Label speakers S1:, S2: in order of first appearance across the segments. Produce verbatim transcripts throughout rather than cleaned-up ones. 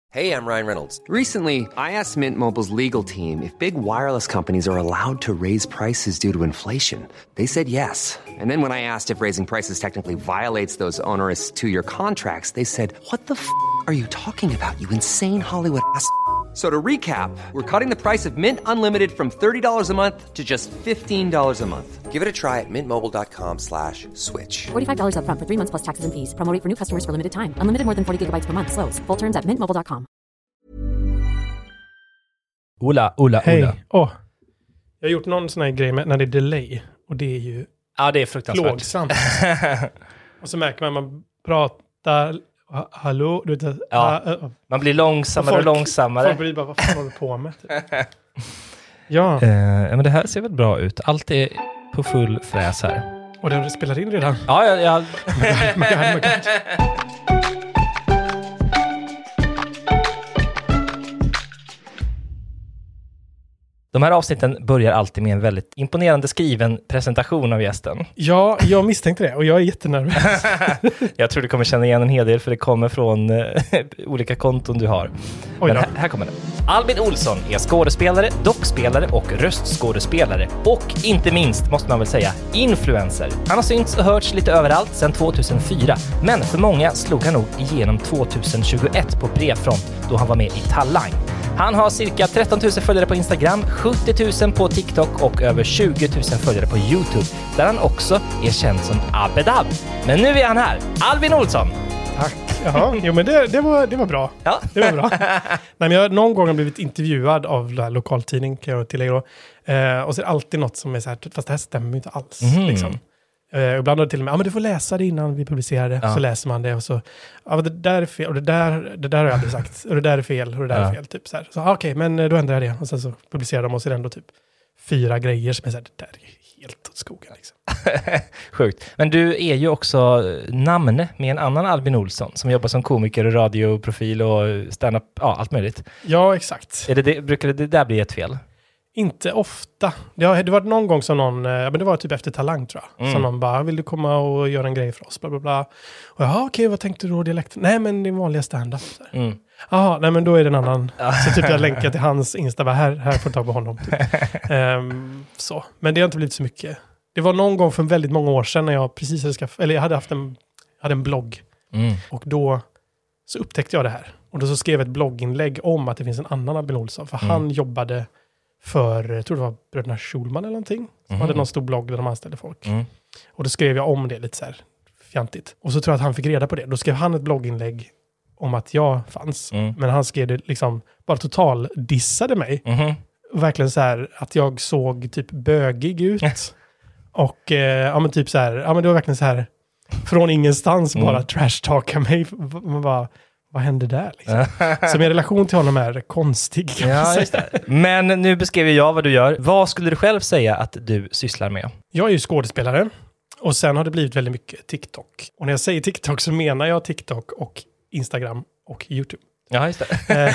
S1: Hey, I'm Ryan Reynolds.
S2: Recently, I asked Mint Mobile's legal team if big wireless companies are allowed to raise prices due to inflation. They said yes. And then when I asked if raising prices technically violates those onerous two-year contracts, they said, "What the f*** are you talking about, you insane Hollywood ass?" So to recap, we're cutting the price of Mint Unlimited from thirty dollars a month to just fifteen dollars a month.
S1: Give it a try at mintmobile.com slash switch.
S3: forty-five dollars up front for three months plus taxes and fees. Promo rate for new customers for limited time. Unlimited more than forty gigabytes per month. Slows full terms at mint mobile dot com.
S4: Ola, Ola,
S5: Hej.
S4: Ola.
S5: Åh, jag har gjort någon sån här grej med när det är delay. Och det är ju
S4: Ja, det är fruktansvärt.
S5: plågsamt. Och så märker man man pratar... ha- Hallå? Du vet,
S4: Ja.
S5: ah, ah,
S4: Man blir långsammare
S5: folk-
S4: och långsammare.
S5: Folk blir bara, vad fan håller du på med? Typ. Ja,
S4: Eh, men det här ser väl bra ut. Allt är på full fräs här.
S5: och den spelar in redan.
S4: Ja, ja, ja.
S5: My God, my God.
S4: De här avsnitten börjar alltid med en väldigt imponerande skriven presentation av gästen.
S5: Ja, jag misstänkte det och jag är jättenervös.
S4: Jag tror du kommer känna igen en hel del för det kommer från eh, olika konton du har.
S5: Oj
S4: Men
S5: då.
S4: här, här kommer det. Albin Olsson är skådespelare, dockspelare och röstskådespelare. Och inte minst, måste man väl säga, influencer. Han har synts och hörts lite överallt sedan tvåtusenfyra. Men för många slog han nog igenom tvåtusentjugoett på bred front då han var med i Talang. Han har cirka tretton tusen följare på Instagram, sjuttio tusen på TikTok och över tjugo tusen följare på YouTube, där han också är känd som Abedab. Men nu är han här, Albin Olsson!
S5: Tack. Jaha, jo men det, det, var, det var bra.
S4: Ja.
S5: Det var bra. Nej, men jag har någon gång blivit intervjuad av la- lokaltidning, kan jag tillägga då. Eh, och så är det alltid något som är så här, fast det här stämmer ju inte alls.
S4: Mhm.
S5: Liksom. Eh, ibland har det till och med, ja men du får läsa det innan vi publicerar det.
S4: Ja.
S5: Så läser man det och så, ja men det där är fel, och det där, det där har jag aldrig sagt. Och det där är fel, och det där
S4: Ja.
S5: är fel. Typ så här. Så ah, okej, men eh, då ändrar jag det. Och sen så publicerar de och så är det ändå typ fyra grejer som är så här, det där är helt åt skogen liksom.
S4: Sjukt. Men du är ju också namn med en annan Albin Olsson som jobbar som komiker och radioprofil och stand-up, ja allt möjligt.
S5: Ja, exakt.
S4: Är det det, brukar det där bli ett fel?
S5: Inte ofta. Det har det var någon gång som någon, eh, men det var typ efter Talang tror jag.
S4: Mm.
S5: Som någon bara, vill du komma och göra en grej för oss? Bla bla bla. Och jag, okej, vad tänkte du då dialekt? Nej, men det är vanliga stand-up. Så här.
S4: Mm.
S5: Jaha, nej men då är det en annan. Så typ jag länkar till hans Insta, bara här, här får du tag på honom. Typ. Ehm, så. Men det har inte blivit så mycket. Det var någon gång för väldigt många år sedan när jag precis hade skaffat, eller jag hade haft en, hade en blogg.
S4: Mm.
S5: Och då så upptäckte jag det här. Och då så skrev jag ett blogginlägg om att det finns en annan Albin Olsson. För
S4: Mm.
S5: han jobbade för, jag tror det var Bröderna Schulman eller någonting. Som
S4: Mhm.
S5: hade någon stor blogg där de anställde folk.
S4: Mm.
S5: Och då skrev jag om det lite så här fjantigt. Och så tror jag att han fick reda på det. Då skrev han ett blogginlägg om att jag fanns.
S4: Mm.
S5: Men han skrev det liksom, bara total dissade mig.
S4: Mhm.
S5: Och verkligen så här att jag såg typ bögig ut. Och eh, ja men typ så här, ja men det var verkligen så här från ingenstans
S4: Mm.
S5: bara trash-talka mig. Man bara, vad hände där liksom? Så min relation till honom är konstig. Kan man
S4: Ja,
S5: säga.
S4: just det. Men nu beskrev jag vad du gör. Vad skulle du själv säga att du sysslar med?
S5: Jag är ju skådespelare. Och sen har det blivit väldigt mycket TikTok. Och när jag säger TikTok så menar jag TikTok och Instagram och YouTube.
S4: Ja, just det.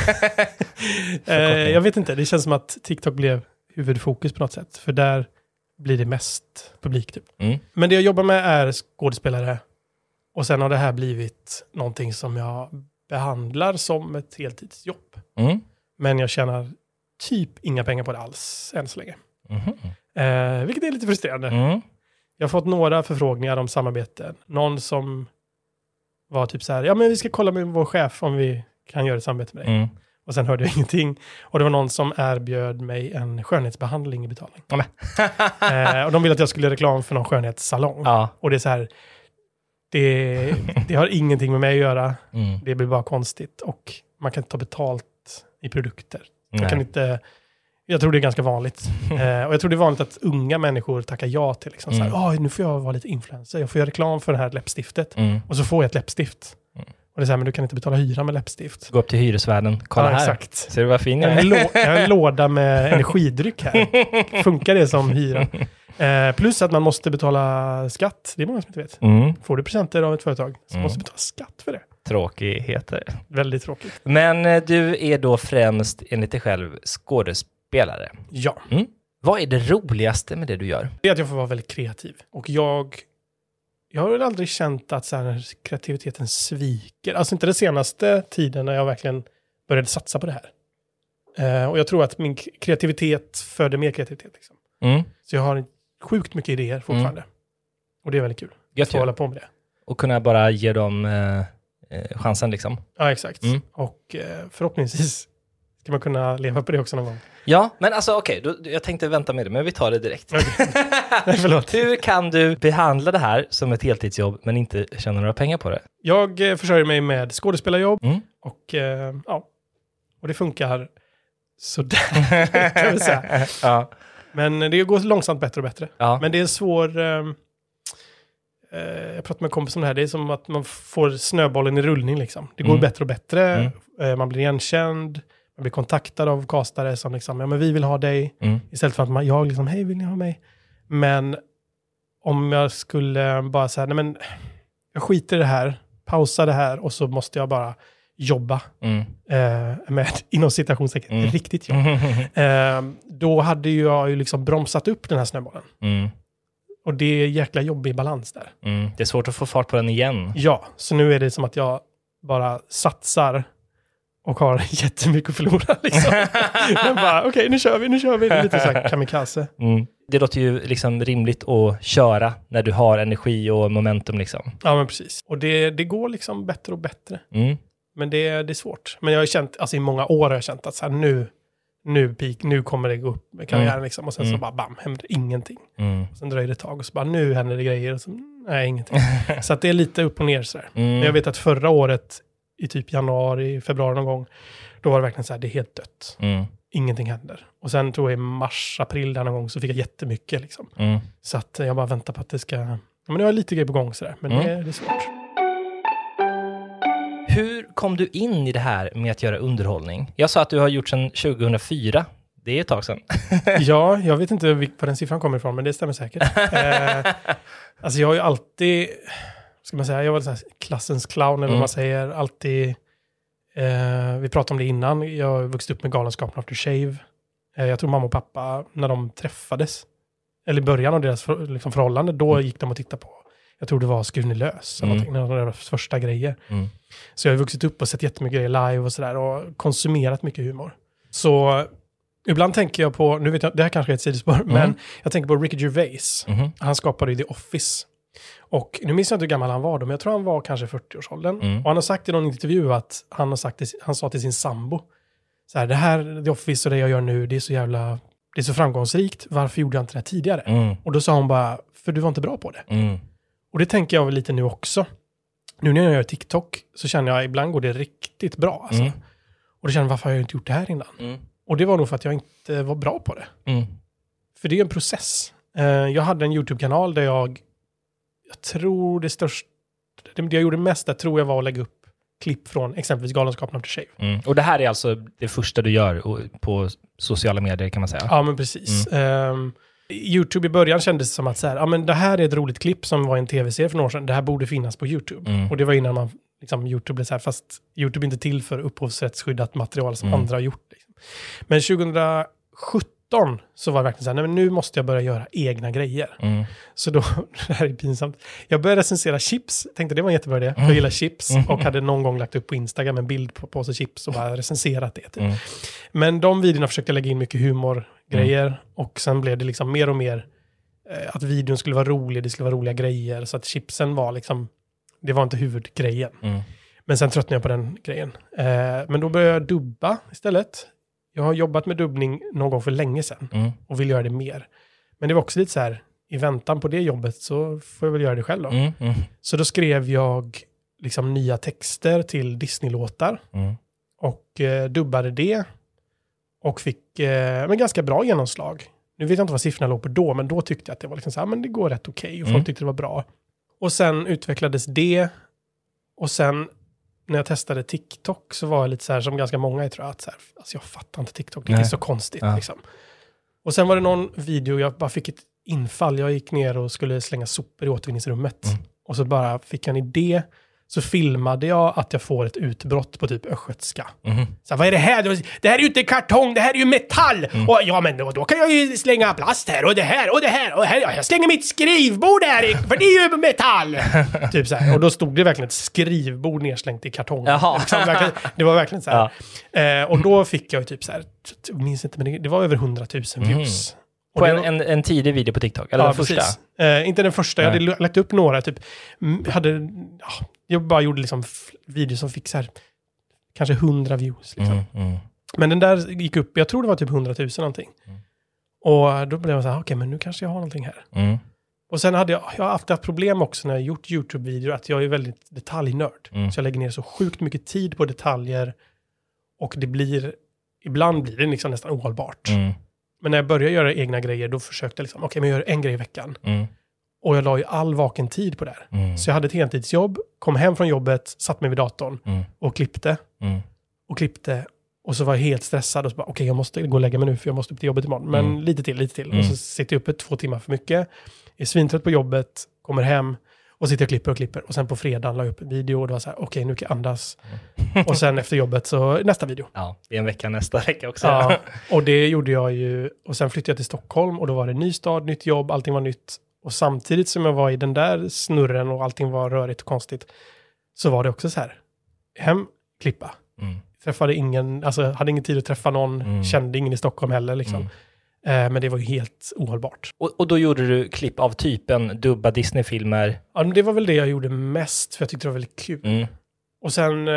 S5: Eh, eh, jag vet inte, det känns som att TikTok blev huvudfokus på något sätt. För där blir det mest publik typ.
S4: Mm.
S5: Men det jag jobbar med är skådespelare. Och sen har det här blivit någonting som jag behandlar som ett heltidsjobb.
S4: Mm.
S5: Men jag tjänar typ inga pengar på det alls än så länge.
S4: Mhm.
S5: Eh, vilket är lite frustrerande.
S4: Mm.
S5: Jag har fått några förfrågningar om samarbeten. Någon som var typ så här, ja men vi ska kolla med vår chef om vi kan göra ett samarbete med dig.
S4: Mm.
S5: Och sen hörde jag ingenting. Och det var någon som erbjöd mig en skönhetsbehandling i betalning.
S4: Ja, men.
S5: eh, och de ville att jag skulle göra reklam för någon skönhetssalong.
S4: Ja.
S5: Och det är så här, det, det har ingenting med mig att göra.
S4: Mm.
S5: Det blir bara konstigt. Och man kan inte ta betalt i produkter. Man
S4: Nej.
S5: kan inte, jag tror det är ganska vanligt. eh, och jag tror det är vanligt att unga människor tackar ja till liksom,
S4: Mm.
S5: så här, "Åh, nu får jag vara lite influencer. Jag får göra reklam för det här läppstiftet.
S4: Mm.
S5: Och så får jag ett läppstift.
S4: Mm.
S5: Och det är så här, men du kan inte betala hyra med läppstift.
S4: Gå upp till hyresvärden. Kolla
S5: Ja,
S4: här.
S5: exakt.
S4: Ser du vad fin
S5: Jag
S4: jag
S5: har, en
S4: är?
S5: lå- jag har en låda med energidryck här. Funkar det som hyra? Eh, plus att man måste betala skatt. Det är många som inte vet.
S4: Mm.
S5: Får du presenter av ett företag så
S4: Mm.
S5: måste du betala skatt för det.
S4: Tråkigheter.
S5: Väldigt tråkigt.
S4: Men eh, du är då främst, enligt dig själv, skådespelare.
S5: Ja,
S4: Mm. Vad är det roligaste med det du gör?
S5: det är att jag får vara väldigt kreativ. Och jag, jag har väl aldrig känt att så här, kreativiteten sviker. Alltså inte den senaste tiden när jag verkligen började satsa på det här. Uh, och jag tror att min kreativitet föder mer kreativitet. Liksom.
S4: Mm.
S5: Så jag har sjukt mycket idéer fortfarande. Mm. Och det är väldigt kul.
S4: Gött,
S5: att få hålla på med det.
S4: Och kunna bara ge dem uh, uh, chansen liksom.
S5: Ja, exakt. Mm. Och uh, förhoppningsvis ska man kunna leva på det också någon gång.
S4: Ja, men alltså okej, okay, jag tänkte vänta med det, men vi tar det direkt.
S5: Okay. Nej, förlåt.
S4: Hur kan du behandla det här som ett heltidsjobb men inte tjäna några pengar på det?
S5: Jag eh, försörjer mig med skådespelarjobb
S4: mm.
S5: och eh, ja, och det funkar sådär kan vi säga.
S4: Ja.
S5: Men det går långsamt bättre och bättre. Ja. Men det är svår... Eh, eh, jag pratade med en kompis om det här. Det är som att man får snöbollen i rullning liksom. Det går mm. bättre och bättre. Mm. Eh, man blir igenkänd. Man blir kontaktad av kastare som liksom, ja men vi vill ha dig. Mm. Istället för att man, jag liksom, hej vill ni ha mig? Men om jag skulle bara säga, nej men jag skiter i det här. Pausa det här och så måste jag bara jobba. Mm. Eh, med, inom citationstecken, mm. riktigt jobb. eh, då hade jag ju liksom bromsat upp den här snöbollen. Mm. Och det är jäkla jobbig balans där.
S4: Mm. Det är svårt att få fart på den igen.
S5: Ja, så nu är det som att jag bara satsar och har jättemycket att förlora. Liksom. Men bara, okej, okay, nu kör vi, nu kör vi. Det är lite så här kamikaze.
S4: Mm. Det låter ju liksom rimligt att köra när du har energi och momentum liksom.
S5: Ja, men precis. Och det, det går liksom bättre och bättre.
S4: Mm.
S5: Men det, det är svårt. Men jag har känt, alltså i många år har jag känt att så här, nu, nu, peak, nu kommer det gå upp med karriären mm. liksom. Och sen mm. så bara bam, händer ingenting. Mm. Sen dröjer det ett tag och så bara, nu händer det grejer. Och så, nej, ingenting. Så att det är lite upp och ner sådär. Mm. Men jag vet att förra året, i typ januari, februari någon gång, då var det verkligen så här, det är helt dött. Mm. Ingenting händer. Och sen tror jag i mars, april där någon gång så fick jag jättemycket liksom. Mm. Så att jag bara väntar på att det ska, ja, men jag har lite grejer på gång sådär, men mm. det, det är svårt.
S4: Hur kom du in i det här med att göra underhållning? Jag sa att du har gjort sedan tjugohundrafyra. Det är ett tag sedan.
S5: Ja, jag vet inte var den siffran kommer ifrån, men det stämmer säkert. eh, alltså jag har ju alltid, ska man säga, jag var så här klassens clown eller mm. vad man säger. Alltid, eh, vi pratade om det innan. Jag har vuxit upp med Galenskapen After Shave. Eh, jag tror mamma och pappa, när de träffades, eller i början av deras för, liksom, förhållande, då mm. gick de och tittade på, jag tror det var Skruven lös, eller mm. någonting, av deras första grejer. Mm. Så jag har vuxit upp och sett jättemycket grejer live och sådär, och konsumerat mycket humor. Så ibland tänker jag på, nu vet jag, det här kanske är ett sidospår, mm. men jag tänker på Ricky Gervais. Mm. Han skapade ju The Office. Och nu minns jag inte hur gammal han var då, men jag tror han var kanske fyrtio-årsåldern. Mm. Och han har sagt i någon intervju att han har sagt, han sa till sin sambo, så här, det här, The Office och det jag gör nu, det är så jävla, det är så framgångsrikt. Varför gjorde jag inte det här tidigare? Mm. Och då sa hon bara, för du var inte bra på det. Mm. Och det tänker jag väl lite nu också. Nu när jag gör TikTok så känner jag ibland går det riktigt bra. Alltså. Mm. Och då känner jag, varför har jag inte gjort det här innan? Mm. Och det var nog för att jag inte var bra på det. Mm. För det är en process. Uh, jag hade en YouTube-kanal där jag, jag tror det största, det jag gjorde mest där tror jag var att lägga upp klipp från exempelvis Galenskapen After Shave.
S4: Mm. Och det här är alltså det första du gör på sociala medier kan man säga?
S5: Ja, men precis. Mm. Um, YouTube i början kändes som att så här, ja, men det här är ett roligt klipp som var en tv-serie för några år sedan. Det här borde finnas på YouTube. Mm. Och det var innan man, liksom, YouTube blev så här, fast YouTube är inte till för upphovsrättsskyddat material som mm. andra har gjort. Liksom. Men tjugohundrasjutton så var det verkligen så här, nej, men nu måste jag börja göra egna grejer. Mm. Så då, det här är pinsamt. Jag började recensera chips, tänkte det var en jättebra idé. Mm. Jag gillar chips och hade någon gång lagt upp på Instagram en bild på påse chips och bara recenserat det. Typ. Mm. Men de videorna försökte jag lägga in mycket humor grejer mm. och sen blev det liksom mer och mer eh, att videon skulle vara rolig, det skulle vara roliga grejer, så att chipsen var liksom, det var inte huvudgrejen. Mm. Men sen tröttnade jag på den grejen. Eh, men då började jag dubba istället. Jag har jobbat med dubbning någon gång för länge sedan mm. och vill göra det mer. Men det var också lite så här, i väntan på det jobbet så får jag väl göra det själv då. Mm. Mm. Så då skrev jag liksom nya texter till Disney-låtar mm. och eh, dubbade det. Och fick eh, men ganska bra genomslag. Nu vet jag inte vad siffrorna låg på då, men då tyckte jag att det var liksom så här, men det går rätt okej. Okay, och folk mm. tyckte det var bra. Och sen utvecklades det. Och sen när jag testade TikTok så var jag lite så här, som ganska många tror jag, att så här, alltså jag fattar inte TikTok, det är så konstigt. Ja. Liksom. Och sen var det någon video, jag bara fick ett infall. Jag gick ner och skulle slänga sopor i återvinningsrummet. Mm. Och så bara fick jag en idé. så filmade jag att jag får ett utbrott på typ östgötska.
S4: Mm.
S5: Så vad är det här? Det här är ju inte kartong, det här är ju metall. Mm. Och ja, men då, då kan jag ju slänga plast här och det här och det här. Och här, jag slänger mitt skrivbord här, för det är ju metall. Typ så här. Och då stod det verkligen ett skrivbord nedslängt i kartong. Liksom, verkligen, det var verkligen så här. Ja. Eh, och då fick jag ju typ så här, jag minns inte, men det, det var över hundratusen views. Mm.
S4: På en, en, en tidig video på TikTok? Eller
S5: ja,
S4: den första?
S5: Eh, inte den första. Nej. Jag hade lagt upp några. Typ, hade, ja, jag bara gjorde liksom videos som fick så här, kanske hundra views. Liksom. Mm, mm. Men den där gick upp, jag tror det var typ hundratusen någonting. Mm. Och då blev jag så här, okej, okay, men nu kanske jag har någonting här. Mm. Och sen hade jag, jag har alltid haft problem också när jag gjort YouTube-videor, att jag är väldigt detaljnörd. Mm. Så jag lägger ner så sjukt mycket tid på detaljer. Och det blir, ibland blir det liksom nästan ohållbart. Mm. Men när jag började göra egna grejer, då försökte jag liksom, okej, okay, men jag gör en grej i veckan. Mm. Och jag la ju all vaken tid på det här. Mm. Så jag hade ett heltidsjobb, kom hem från jobbet, satt mig vid datorn mm. och klippte. Mm. Och klippte. Och så var jag helt stressad och så bara, okej, okay, jag måste gå och lägga mig nu för jag måste upp till jobbet imorgon. Men mm. lite till, lite till. Mm. Och så sitter jag uppe två timmar för mycket. Är svintrött på jobbet, kommer hem och sitter och klipper och klipper. Och sen på fredagen la jag upp en video och det var så här, okej, okay, nu kan jag andas. Mm. Och sen efter jobbet så nästa video.
S4: Ja, det är en vecka nästa vecka också.
S5: Ja, och det gjorde jag ju. Och sen flyttade jag till Stockholm och då var det ny stad, nytt jobb, allting var nytt. Och samtidigt som jag var i den där snurren och allting var rörigt och konstigt, så var det också så här, hem, klippa. Mm. Träffade ingen, alltså hade ingen tid att träffa någon, mm. kände ingen i Stockholm heller liksom. Mm. Eh, men det var ju helt ohållbart.
S4: Och, och då gjorde du klipp av typen dubba Disney-filmer?
S5: Ja, det var väl det jag gjorde mest, för jag tyckte det var väldigt kul. Mm. Och sen, eh,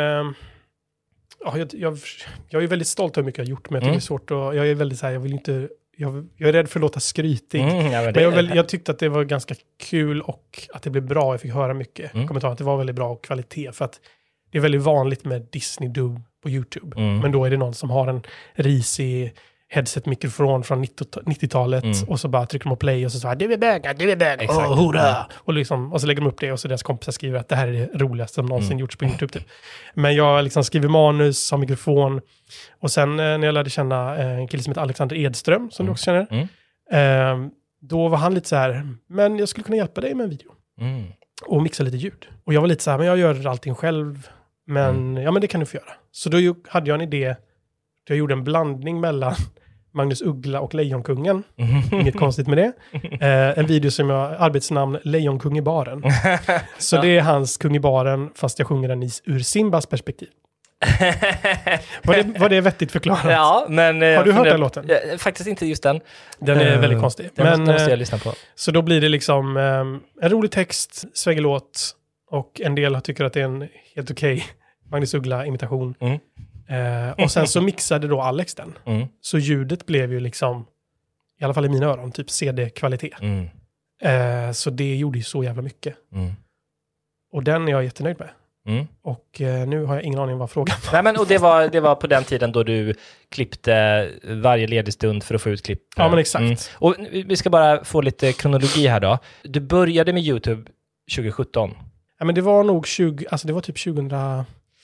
S5: ja, jag, jag, jag är väldigt stolt över hur mycket jag har gjort, men jag tycker mm. det är svårt att, jag är väldigt så här, jag vill inte, jag, jag är rädd för att låta skrytig. Mm, ja, men men jag, väl, jag tyckte att det var ganska kul och att det blev bra, jag fick höra mycket mm. kommentarer, att det var väldigt bra kvalitet, för att det är väldigt vanligt med Disney-dubb på YouTube. Mm. Men då är det någon som har en risig headset-mikrofon från nittiotalet mm. och så bara trycker de på play och så säger du är bögar, du är bögar, oh, hurra! Och, liksom, och så lägger de upp det och så deras kompisar skriver att det här är det roligaste som någonsin mm. gjorts på YouTube. Typ. Men jag liksom skriver manus, har mikrofon och sen när jag lärde känna en kille som heter Alexander Edström, som mm. du också känner, mm. eh, då var han lite så här, men jag skulle kunna hjälpa dig med en video. Mm. Och mixa lite ljud. Och jag var lite så här, men jag gör allting själv. Men mm. ja, men det kan du få göra. Så då hade jag en idé. Jag gjorde en blandning mellan Magnus Uggla och Lejonkungen. Mm. Inget konstigt med det. Eh, en video som jag arbetsnamn Lejonkung i baren. Så ja. Det är hans kung i baren, fast jag sjunger den ur Simbas perspektiv. var, det, var det vettigt förklarat?
S4: Ja, men...
S5: Har du hört den låten?
S4: Eh, faktiskt inte just den.
S5: Den är uh, väldigt konstig.
S4: Den men, måste, måste jag lyssna på.
S5: Så då blir det liksom um, en rolig text, svängig låt, och en del tycker att det är en helt okej okay Magnus Uggla-imitation. Mm. Uh, och sen så mixade då Alex den. Mm. Så ljudet blev ju liksom, i alla fall i mina öron, typ C D-kvalitet. Mm. Uh, så det gjorde ju så jävla mycket. Mm. Och den är jag jättenöjd med. Mm. Och eh, nu har jag ingen aning vad frågan var.
S4: Nej, men, och det var, det var på den tiden då du klippte varje ledig stund för att få ut klipp.
S5: Ja, men exakt. Mm.
S4: Och vi ska bara få lite kronologi här då. Du började med YouTube tjugo sjutton.
S5: Ja, men det var nog tjugo, alltså det var typ tjugohundrasex,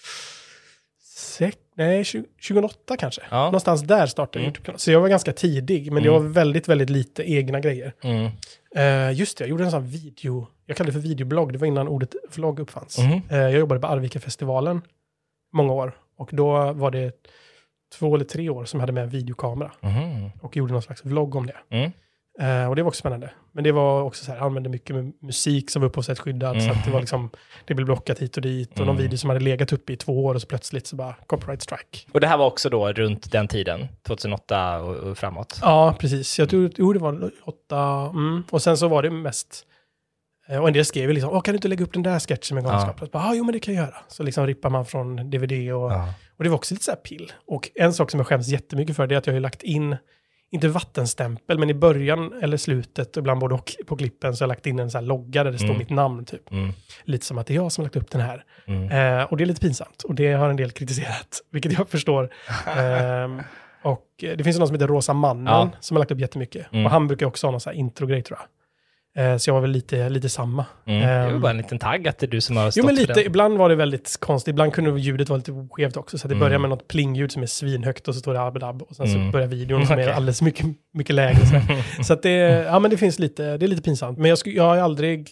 S5: nej, tjugo, tjugohundraåtta kanske. Ja. Någonstans där startade mm. YouTube. Så jag var ganska tidig, men mm. det var väldigt, väldigt lite egna grejer. Mm. Uh, just det, jag gjorde en sån video, jag kallade det för videoblogg, det var innan ordet vlogg uppfanns. Mm. Uh, jag jobbade på Arvika-festivalen många år, och då var det två eller tre år som jag hade med en videokamera mm. och gjorde någon slags vlogg om det. Mm. Uh, och det var också spännande. Men det var också så här, jag använde mycket med musik som var upphovsrättsskyddad, mm. så att det var liksom, det blev blockat hit och dit, och mm. någon video som hade legat uppe i två år och så plötsligt så bara copyright strike.
S4: Och det här var också då runt den tiden, tjugohundraåtta och, och framåt?
S5: Ja, precis. Jag tror, jo, det var åtta, mm. och sen så var det mest, och en del skrev liksom, åh, kan du inte lägga upp den där sketchen med galenskap? Ja, ah, jo, men det kan jag göra. Så liksom rippar man från D V D och, ja. och det var också lite så här pill. Och en sak som jag skäms jättemycket för, det är att jag har lagt in, inte vattenstämpel, men i början eller slutet, ibland både och på klippen, så har jag lagt in en så här logga där det står mm. mitt namn typ. Mm. Lite som att det är jag som har lagt upp den här. Mm. Eh, och det är lite pinsamt. Och det har en del kritiserat, vilket jag förstår. eh, och det finns någon som heter Rosa Mannen ja. som har lagt upp jättemycket. Mm. Och han brukar också ha någon så här intro-grej, tror jag. Eh, så jag var väl lite, lite samma.
S4: Mm. Eh, det var bara en liten tagg att det är du som har stått
S5: jo, men lite,
S4: för den.
S5: Ibland var det väldigt konstigt. Ibland kunde ljudet vara lite skevt också. Så att det mm. börjar med något plingljud som är svinhögt och så står det abedab. Och sen mm. så börjar videon som okay. är alldeles mycket, mycket lägre. Så, så att det, ja, men det finns lite, det är lite pinsamt. Men jag, sku, jag har aldrig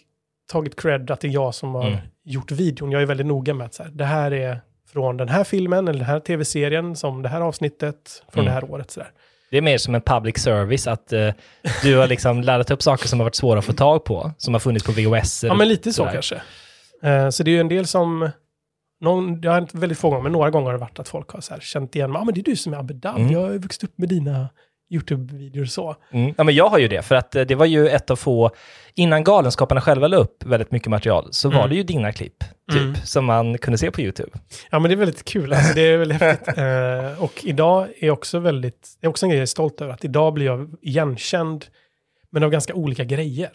S5: tagit cred att det är jag som har
S4: Mm.
S5: gjort videon. Jag är väldigt noga med att så här, det här är från den här filmen eller den här tv-serien som det här avsnittet från
S4: Mm.
S5: det här året. Så där.
S4: Det är mer som en public service, att uh, du har liksom laddat upp saker som har varit svåra att få tag på, som har funnits på V H S.
S5: Ja, men lite så
S4: sådär.
S5: kanske. Uh, så det är ju en del som, någon, jag har inte väldigt få gånger, men några gånger har det varit att folk har så här, känt igen mig. Ja, men det är du som är Abedab.
S4: Mm.
S5: Jag har vuxit upp med dina YouTube-videor så.
S4: Mm. Ja, men jag har ju det, för att eh, det var ju ett av få, innan Galenskaparna själva la upp väldigt mycket material, så var
S5: Mm.
S4: det ju dina klipp, typ,
S5: Mm.
S4: som man kunde se på YouTube.
S5: Ja, men det är väldigt kul. Alltså, det är väldigt häftigt. Uh, och idag är också väldigt, det är också en grej jag är stolt över, att idag blir jag igenkänd, men av ganska olika grejer.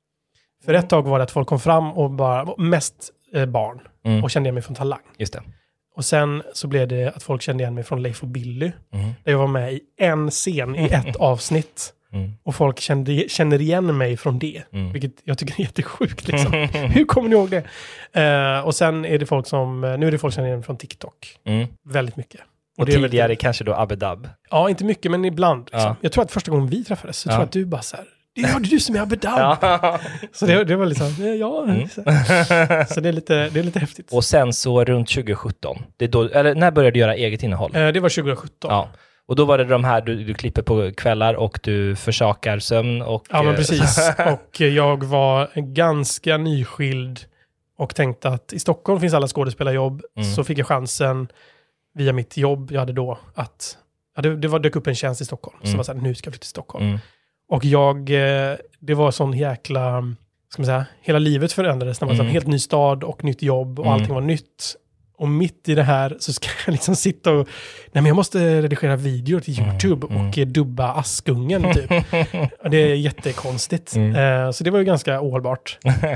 S5: För ett tag var det att folk kom fram och bara, mest eh, barn,
S4: Mm.
S5: och kände igen mig från Talang.
S4: Just det.
S5: Och sen så blev det att folk kände igen mig från Leif och Billy.
S4: Mm.
S5: Där jag var med i en scen i ett avsnitt.
S4: Mm.
S5: Och folk kände, känner igen mig från det.
S4: Mm.
S5: Vilket jag tycker är jättesjukt. Liksom. Hur kommer ni ihåg det? Uh, och sen är det folk som, nu är det folk som känner igen mig från TikTok.
S4: Mm.
S5: Väldigt mycket.
S4: Och
S5: det är
S4: tidigare
S5: väldigt,
S4: kanske då Abedab.
S5: ja, inte mycket, men ibland. Liksom.
S4: Ja.
S5: Jag tror att första gången vi träffades så
S4: Ja.
S5: tror jag att du bara så här, det är du som är Abedab.
S4: Ja.
S5: Så det, det var liksom, ja.
S4: Mm.
S5: Så, så det, är lite, det är lite häftigt.
S4: Och sen så runt tjugo sjutton, det är då, eller när började du göra eget innehåll?
S5: Uh, det var tjugo sjutton.
S4: Ja. Och då var det de här, du, du klipper på kvällar och du försakar sömn och...
S5: Ja, men
S4: eh,
S5: precis. Och jag var ganska nyskild och tänkte att i Stockholm finns alla skådespelarjobb.
S4: Mm.
S5: Så fick jag chansen via mitt jobb jag hade då att, ja, det, det var, dök upp en tjänst i Stockholm. Så
S4: Mm.
S5: jag var så här, nu ska jag flytta till Stockholm.
S4: Mm.
S5: Och jag, eh, det var sån jäkla, ska man säga, hela livet förändrades när man var
S4: Mm.
S5: en helt ny stad och nytt jobb och
S4: Mm.
S5: allting var nytt. Och mitt i det här så ska jag liksom sitta och, nej men jag måste redigera videor till YouTube
S4: Mm.
S5: och eh, dubba Askungen typ. Och det är jättekonstigt.
S4: Mm.
S5: Eh, så det var ju ganska ohållbart.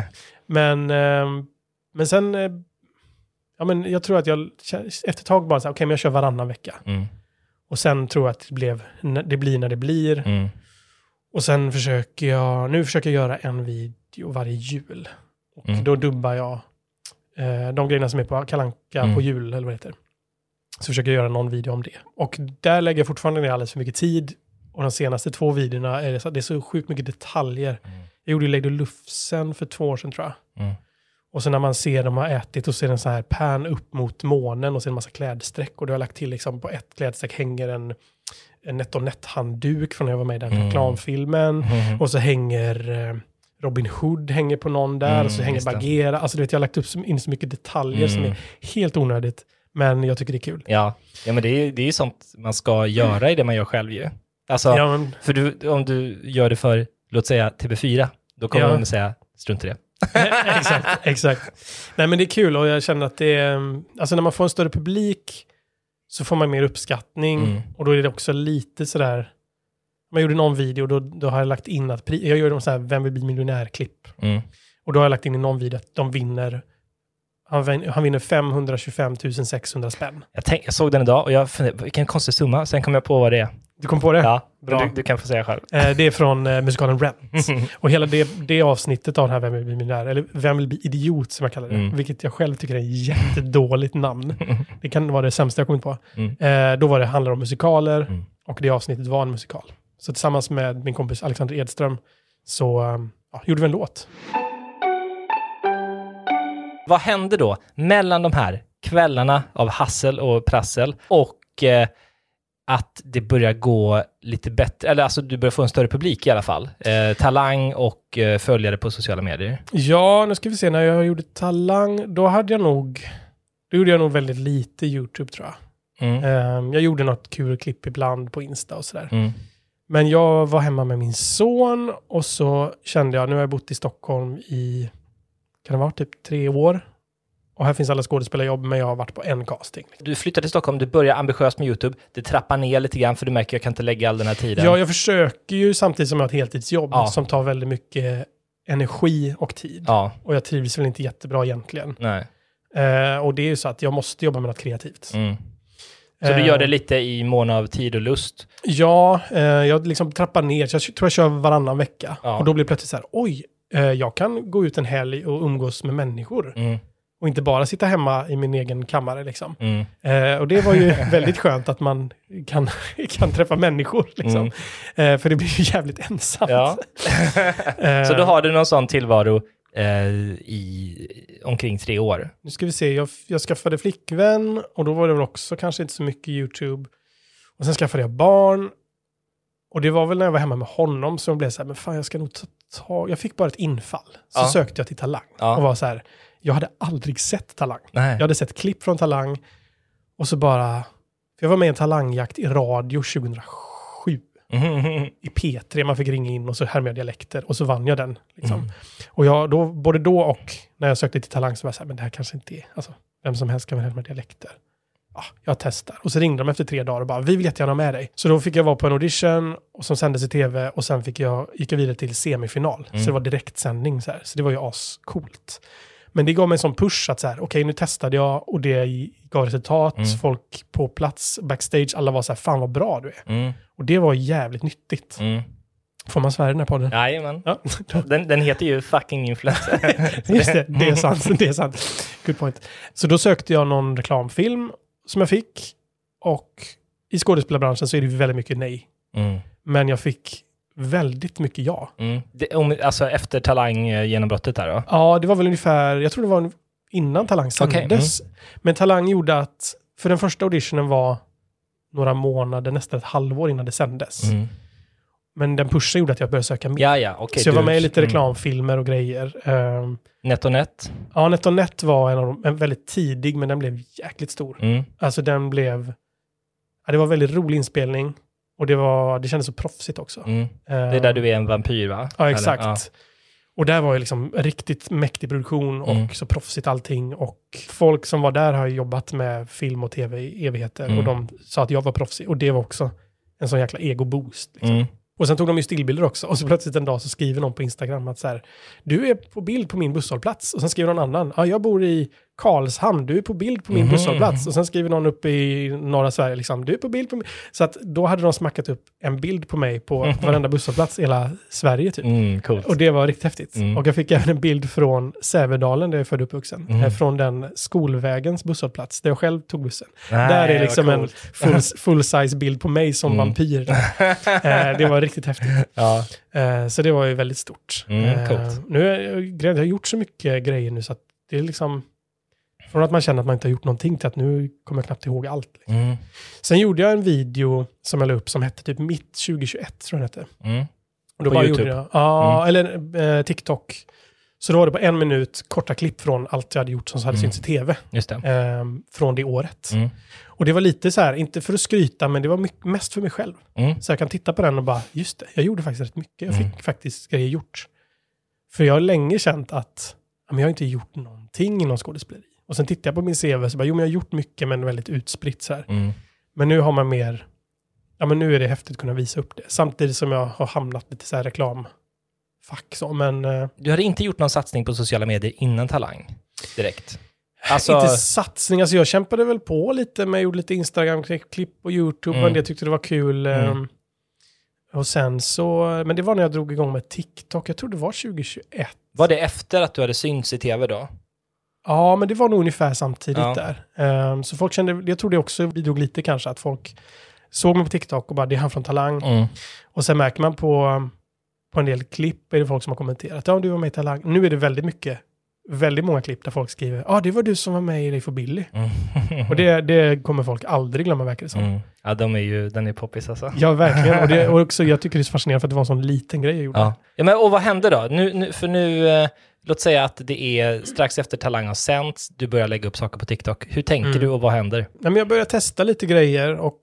S5: men, eh, men sen, eh, ja men jag tror att jag efter ett tag bara så här, okej, men jag kör varannan vecka.
S4: Mm.
S5: Och sen tror jag att det, blev, det blir när det blir.
S4: Mm.
S5: Och sen försöker jag, nu försöker jag göra en video varje jul. Och
S4: Mm.
S5: då dubbar jag eh, de grejerna som är på Kalle Anka
S4: Mm.
S5: på jul, eller vad det heter. Så försöker jag göra någon video om det. Och där lägger jag fortfarande ner alldeles för mycket tid. Och de senaste två videorna är det så, det är så sjukt mycket detaljer.
S4: Mm.
S5: Jag gjorde ju Lägg Lufsen för två år sedan tror jag.
S4: Mm.
S5: Och sen när man ser dem ha ätit och ser en så här pan upp mot månen och ser en massa klädsträck. Och då har jag lagt till liksom på ett klädsträck hänger en, en NetOnNet-handduk från när jag var med i den
S4: Mm.
S5: reklamfilmen.
S4: Mm.
S5: Och så hänger eh, Robin Hood hänger på någon där.
S4: Mm,
S5: och så hänger
S4: just det.
S5: Bagheera. Alltså du vet, jag har lagt upp så- in så mycket detaljer som
S4: Mm.
S5: är helt onödigt. Men jag tycker det är kul.
S4: Ja, ja men det är, det är ju sånt man ska göra i det man gör själv ju. Alltså,
S5: Ja, men,
S4: för du, om du gör det för, låt säga T V fyra, då kommer
S5: Ja.
S4: de att säga, strunt i det.
S5: exakt, exakt. Nej men det är kul och jag känner att det är, alltså när man får en större publik så får man mer uppskattning.
S4: Mm.
S5: Och då är det också lite sådär, man gjorde någon video, då, då har jag lagt in att, pri- jag gör de så här, vem vill bli miljonär-klipp.
S4: Mm.
S5: Och då har jag lagt in i någon video att de vinner, han, vin- han vinner femhundratjugofem tusen sexhundra spänn.
S4: Jag, tänk, jag såg den idag och jag funderade, vilken konstig summa, sen kom jag på vad det är.
S5: Du kom på det?
S4: Ja,
S5: Bra.
S4: du, du kan få säga själv.
S5: Eh, det är från eh, musikalen Rent. Och hela det, det avsnittet av den här Vem vill bli miljonär, eller Vem vill bli idiot som jag kallar det,
S4: Mm.
S5: vilket jag själv tycker är ett jättedåligt namn. Det kan vara det sämsta jag kommit på.
S4: Mm.
S5: Eh, då var det handlar om musikaler
S4: Mm.
S5: och det avsnittet var en musikal. Så tillsammans med min kompis Alexander Edström så eh, ja, gjorde vi en låt.
S4: Vad hände då mellan de här kvällarna av hassel och prassel och eh, att det börjar gå lite bättre, eller alltså du börjar få en större publik i alla fall. Eh, talang och eh, följare på sociala medier.
S5: Ja, nu ska vi se, när jag gjorde Talang, då hade jag nog, då gjorde jag nog väldigt lite YouTube tror jag.
S4: Mm.
S5: Eh, jag gjorde något kul klipp ibland på Insta och sådär.
S4: Mm.
S5: Men jag var hemma med min son och så kände jag, nu har jag bott i Stockholm i, kan det vara typ tre år? Och här finns alla skådespelarjobb, men jag har varit på en casting.
S4: Du flyttar till Stockholm, du börjar ambitiöst med YouTube, det trappar ner lite grann för du märker att jag kan inte lägga all den här tiden.
S5: Ja, jag försöker ju samtidigt som jag har ett heltidsjobb
S4: Ja.
S5: som tar väldigt mycket energi och tid.
S4: Ja,
S5: Och jag trivs väl inte jättebra egentligen.
S4: nej.
S5: Eh, och det är ju så att jag måste jobba med något kreativt.
S4: Mm. Så du
S5: Eh,
S4: gör det lite i mån av tid och lust?
S5: Ja, eh, jag liksom trappar ner. Så jag tror jag kör varannan vecka.
S4: Ja.
S5: Och då blir det plötsligt så här, oj, eh, jag kan gå ut en helg och umgås med människor.
S4: Mm.
S5: Och inte bara sitta hemma i min egen kammare liksom.
S4: Mm.
S5: Eh, och det var ju väldigt skönt att man kan, kan träffa människor liksom.
S4: Mm.
S5: Eh, för det blir ju jävligt ensamt.
S4: Ja.
S5: Eh,
S4: Så då har du någon sån tillvaro eh, i omkring tre år.
S5: Nu ska vi se, jag, jag skaffade flickvän och då var det väl också kanske inte så mycket YouTube. Och sen skaffade jag barn. Och det var väl när jag var hemma med honom som jag blev så här, men fan jag ska nog ta tag. Jag fick bara ett infall. Så
S4: ja.
S5: sökte jag till Talang.
S4: Ja.
S5: Och var så här, jag hade aldrig sett Talang.
S4: Nej.
S5: Jag hade sett klipp från Talang. Och så bara, för jag var med i en talangjakt i radio tjugohundrasju.
S4: Mm.
S5: I P tre, man fick ringa in och så härmade jag dialekter. Och så vann jag den. Liksom.
S4: Mm.
S5: Och jag, då, både då och när jag sökte till Talang så var jag så här, men det här kanske inte är, alltså, vem som helst kan väl härma dialekter. Ja, jag testar. Och så ringde de efter tre dagar och bara, vi vill jättegärna ha med dig. Så då fick jag vara på en audition och som sändes i tv och sen fick jag, gick jag vidare till semifinal. Mm. Så det var direktsändning så här. Så det var ju ascoolt. Men det gav mig en sån push att så här, okej okay, nu testade jag och det gav resultat. Mm. Folk på plats, backstage, alla var så här, fan vad bra du är.
S4: Mm.
S5: Och det var jävligt nyttigt.
S4: Mm.
S5: Får man svära den här podden?
S4: Jajamän.
S5: Ja.
S4: den, den heter ju fucking influencer.
S5: Just det, det är sant. Det är sant. Good point. Så då sökte jag någon reklamfilm som jag fick. Och i skådespelarbranschen så är det väldigt mycket nej. Mm. Men jag fick väldigt mycket ja.
S4: Mm. Det, om, alltså efter Talang genombrottet där då?
S5: Ja, det var väl ungefär, jag tror det var innan Talang sändes. Okay. Mm. Men Talang gjorde att, för den första auditionen var några månader, nästan ett halvår innan det sändes. Mm. Men den pushen gjorde att jag började söka mer.
S4: Ja, ja, okay,
S5: så jag
S4: du,
S5: var med i lite
S4: mm.
S5: reklamfilmer och grejer. Um,
S4: NetOnNet?
S5: Ja, NetOnNet var en, av dem, en väldigt tidig, men den blev jäkligt stor. Mm. Alltså den blev, ja, det var väldigt rolig inspelning. Och det, var, det kändes så proffsigt också. Mm. Um,
S4: det är där du är en vampyr va?
S5: Ja, exakt. Ja. Och där var ju liksom riktigt mäktig produktion och mm. så proffsigt allting. Och folk som var där har jobbat med film och tv i evigheter. Mm. Och de sa att jag var proffsig. Och det var också en sån jäkla ego-boost. Liksom. Mm. Och sen tog de ju stillbilder också. Och så plötsligt en dag så skriver någon på Instagram att så här, du är på bild på min busshållplats. Och sen skriver någon annan, ja jag bor i Karlshamn, du är på bild på min mm. busshållplats. Och sen skriver någon upp i norra Sverige, liksom, du är på bild på min. Så att då hade de smackat upp en bild på mig på mm. varenda busshållplats i hela Sverige typ. Mm, coolt. Och det var riktigt häftigt. Mm. Och jag fick även en bild från Sävedalen där jag är född uppvuxen. Mm. Från den skolvägens busshållplats där jag själv tog bussen. Nej, där är liksom en full, full size bild på mig som mm. vampyr. eh, det var riktigt häftigt. Ja. Eh, så det var ju väldigt stort.
S4: Mm, coolt.
S5: Eh, nu är jag, jag har gjort så mycket grejer nu så att det är liksom från att man känner att man inte har gjort någonting till att nu kommer jag knappt ihåg allt. Liksom. Mm. Sen gjorde jag en video som jag la upp som hette typ Mitt tjugohundratjugoett tror jag den hette. Mm. Och då
S4: på
S5: bara
S4: YouTube?
S5: Gjorde jag, ja, mm. eller eh, TikTok. Så då var det på en minut korta klipp från allt jag hade gjort som hade mm. synts i tv.
S4: Just det.
S5: Eh, från det året.
S4: Mm.
S5: Och det var lite så här, inte för att skryta, men det var mycket, mest för mig själv.
S4: Mm.
S5: Så jag kan titta på den och bara, just det, jag gjorde faktiskt rätt mycket. Jag fick mm. faktiskt grejer gjort. För jag har länge känt att men jag har inte gjort någonting inom skådespeleri. Och sen tittar jag på min C V och så bara, jo men jag har gjort mycket men väldigt utspritt så här. Mm. Men nu har man mer, ja men nu är det häftigt att kunna visa upp det. Samtidigt som jag har hamnat lite så här reklamfack så, men... Eh,
S4: du hade inte gjort någon satsning på sociala medier innan Talang direkt?
S5: Alltså... Inte satsning, alltså jag kämpade väl på lite med, gjorde lite Instagram-klipp och YouTube, mm. men det tyckte det var kul. Mm. Eh, och sen så, men det var när jag drog igång med TikTok, jag tror det var tjugohundratjugoett.
S4: Var det efter att du hade synts i tv då?
S5: Ja, men det var nog ungefär samtidigt
S4: ja.
S5: där. Um, så folk kände, jag tror det också bidrog lite kanske, att folk såg mig på TikTok och bara, det är han från Talang. Mm. Och sen märker man på, på en del klipp, är det folk som har kommenterat, ja du var med i Talang. Nu är det väldigt mycket, väldigt många klipp där folk skriver, ja ah, det var du som var med i Leif och Billy. Mm. Och det, det kommer folk aldrig glömma, verkar det som. Mm.
S4: Ja, de är ju, den är poppis alltså.
S5: Ja, verkligen. Och, det, och också, jag tycker det är så fascinerande för att det var en sån liten grej jag gjorde.
S4: Ja. Ja, men och vad hände då? Nu, nu, för nu... Eh... Låt säga att det är strax efter Talang har sänts, du börjar lägga upp saker på TikTok. Hur tänker mm. du och vad händer?
S5: Nej, men jag börjar testa lite grejer och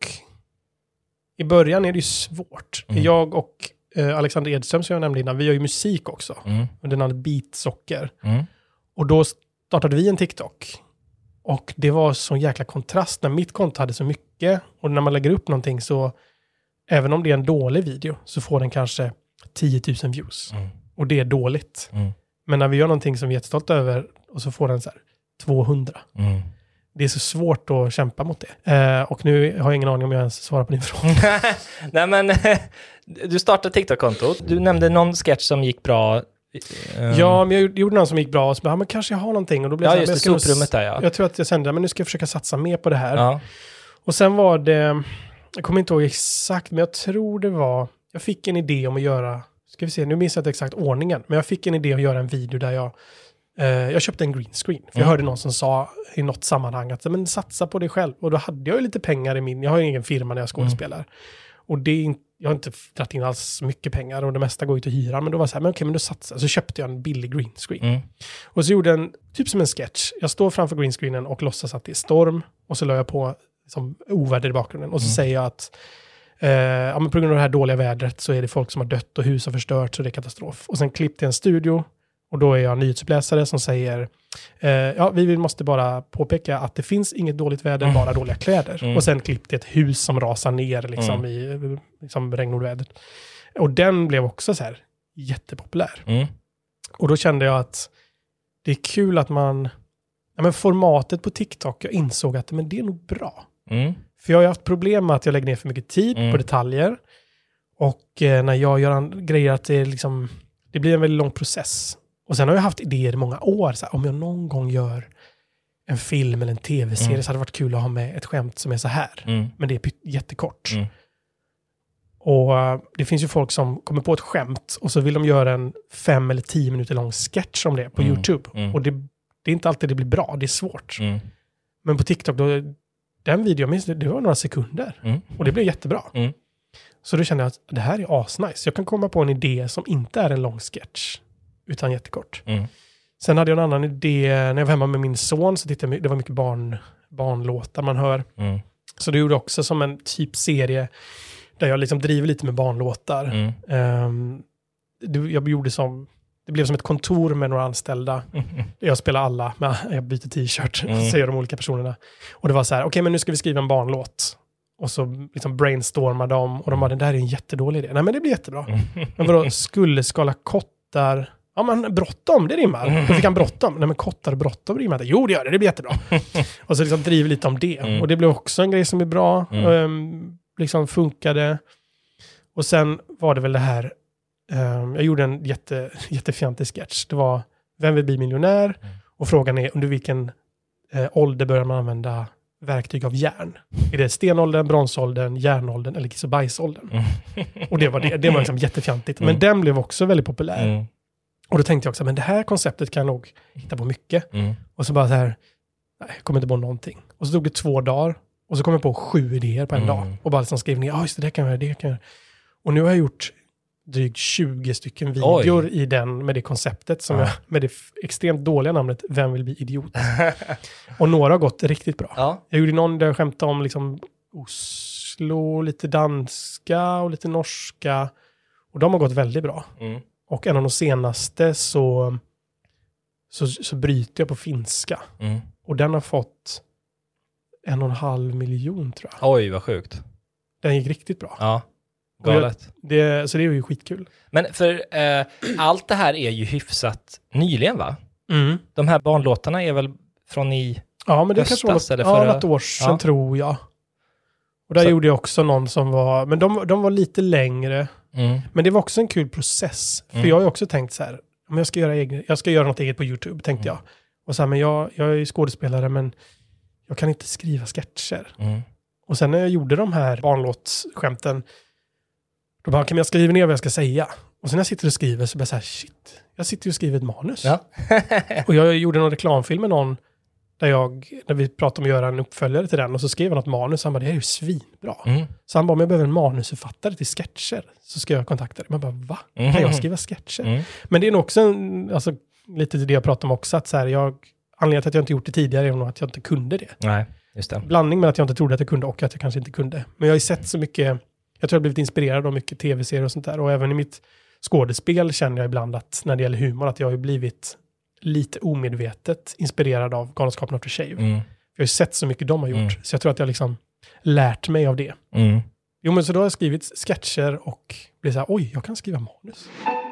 S5: i början är det ju svårt. Mm. Jag och eh, Alexander Edström som jag nämnde innan, vi gör ju musik också. Mm. Under namnet Beatsocker. Mm. Och då startade vi en TikTok. Och det var så jäkla kontrast när mitt konto hade så mycket. Och när man lägger upp någonting så, även om det är en dålig video, så får den kanske tio tusen views. Mm. Och det är dåligt. Mm. Men när vi gör någonting som vi är jättestolta över och så får den så här tvåhundra. Mm. Det är så svårt att kämpa mot det. Eh, och nu har jag ingen aning om jag ens svarar på din fråga.
S4: Nej men, du startade TikTok-kontot. Du nämnde någon sketch som gick bra. Um...
S5: Ja, men jag gjorde någon som gick bra och så bara, men kanske jag har någonting. Och då blev
S4: ja,
S5: så här,
S4: just det, soprummet där ja.
S5: Jag tror att jag kände, men nu ska jag försöka satsa mer på det här. Ja. Och sen var det, jag kommer inte ihåg exakt, men jag tror det var, jag fick en idé om att göra ska vi se, nu minns jag inte exakt ordningen, men jag fick en idé att göra en video där jag, eh, jag köpte en green screen. För mm. jag hörde någon som sa i något sammanhang att men satsa på det själv. Och då hade jag ju lite pengar i min, jag har ju egen firma när jag skådespelar. Mm. Och det är inte, jag har inte dragit in alls mycket pengar och det mesta går ju till hyra. Men då var det så här, men okej, men då satsar. Så köpte jag en billig green screen. Mm. Och så gjorde jag en, typ som en sketch. Jag står framför green screenen och låtsas att det är storm. Och så la jag på som oväder i bakgrunden. Och så mm. säger jag att eh, ja, men på grund av det här dåliga vädret så är det folk som har dött och hus har förstört så det är katastrof. Och sen klippte jag en studio. Och då är jag nyhetsuppläsare som säger eh, ja, vi måste bara påpeka att det finns inget dåligt väder, mm. bara dåliga kläder. Mm. Och sen klippte ett hus som rasar ner liksom, mm. i liksom, regnordvädret. Och den blev också så här jättepopulär. Mm. Och då kände jag att det är kul att man, ja, men formatet på TikTok, jag insåg att men det är nog bra. Mm. För jag har ju haft problem med att jag lägger ner för mycket tid mm. på detaljer. Och eh, när jag gör an- grejer att det, liksom, det blir en väldigt lång process. Och sen har jag haft idéer i många år. Så här, om jag någon gång gör en film eller en tv-serie mm. så hade det varit kul att ha med ett skämt som är så här. Mm. Men det är pyt- jättekort. Mm. Och uh, det finns ju folk som kommer på ett skämt och så vill de göra en fem eller tio minuter lång sketch om det på mm. YouTube. Mm. Och det, det är inte alltid det blir bra. Det är svårt. Mm. Men på TikTok, då, den videon, minns det, det var några sekunder. Mm. Och det blev jättebra. Mm. Så då kände jag att det här är asnice. Jag kan komma på en idé som inte är en lång sketch. Utan jättekort. Mm. Sen hade jag en annan idé. När jag var hemma med min son så tittade jag, det var mycket barn, barnlåtar man hör. Mm. Så det gjorde också som en typ serie där jag liksom driver lite med barnlåtar. Mm. Um, det, jag gjorde som, det blev som ett kontor med några anställda. Mm. Jag spelar alla, men jag byter t-shirt mm. säger de olika personerna. Och det var så här, okej okay, men nu ska vi skriva en barnlåt. Och så liksom brainstormar de och de bara, det där är en jättedålig idé. Nej men det blir jättebra. Mm. Men vadå, skulle skala kottar... Ja, men bråttom, det rimmar. Mm. Då fick han bråttom. Nej, men kottar bråttom rimmar inte. Jo, det gör det. Det blir jättebra. Och så liksom driver lite om det. Mm. Och det blev också en grej som är bra. Mm. Um, liksom funkade. Och sen var det väl det här. Um, jag gjorde en jätte, jättefjantig sketch. Det var, vem vill bli miljonär? Mm. Och frågan är, under vilken uh, ålder börjar man använda verktyg av järn? Är det stenåldern, bronsåldern, järnåldern eller kiss- och bajsåldern? Mm. Och det var det. Det var liksom jättefjantigt. Men mm. den blev också väldigt populär. Mm. Och då tänkte jag också, men det här konceptet kan jag nog hitta på mycket. Mm. Och så bara så här, nej, jag kommer inte på någonting. Och så tog det två dagar. Och så kom jag på sju idéer på en mm. dag. Och bara liksom skrev ner, ja just det, det kan jag göra, det kan jag göra. Och nu har jag gjort drygt tjugo stycken videor Oj. i den med det konceptet. Som ja. jag, med det f- extremt dåliga namnet, Vem vill bli idiot? Och några har gått riktigt bra. Ja. Jag gjorde någon där jag skämtade om liksom Oslo, lite danska och lite norska. Och de har gått väldigt bra. Mm. Och en av de senaste så, så, så bryter jag på finska. Mm. Och den har fått en och en halv miljon tror jag.
S4: Oj, vad sjukt.
S5: Den gick riktigt bra.
S4: Ja, galet.
S5: Jag, det, så det är ju skitkul.
S4: Men för eh, allt det här är ju hyfsat nyligen va?
S5: Mm.
S4: De här barnlåtarna är väl från i
S5: Ja, men det
S4: höstas,
S5: kanske var något,
S4: förra...
S5: ja, något år sedan
S4: ja.
S5: tror jag. Och där så... gjorde jag också någon som var, men de, de var lite längre. Mm. Men det var också en kul process. För mm. jag har ju också tänkt så här, om jag ska göra egen, jag ska göra något eget på YouTube, tänkte mm. jag. Och så här, men jag, jag är ju skådespelare, men jag kan inte skriva sketcher. Mm. Och sen när jag gjorde de här barnlåtsskämten, då bara, kan jag skriva ner vad jag ska säga? Och sen när jag sitter och skriver så blir jag så här, shit, jag sitter och skriver ett manus. Ja. Och jag gjorde någon reklamfilm med någon, där jag, när vi pratade om att göra en uppföljare till den, och så skrev han ett manus, han bara, det här är ju svinbra. Mm. Så han bara, om jag behöver en manusförfattare till sketcher, så ska jag kontakta dig. Man bara, va? Mm. Kan jag skriva sketcher? Mm. Men det är nog också, en, alltså, lite det jag pratade om också, att så här, jag, anledningen till att jag inte gjort det tidigare är nog att jag inte kunde det.
S4: Nej, just det.
S5: Blandning med att jag inte trodde att jag kunde och att jag kanske inte kunde. Men jag har ju sett så mycket, jag tror jag har blivit inspirerad av mycket tv-serier och sånt där. Och även i mitt skådespel känner jag ibland att när det gäller humor, att jag har ju blivit lite omedvetet inspirerad av Galenskapen After Shave. Mm. Jag har ju sett så mycket de har gjort. Mm. Så jag tror att jag liksom lärt mig av det. Mm. Jo, men så då har jag skrivit sketcher och blivit så här, oj, jag kan skriva manus.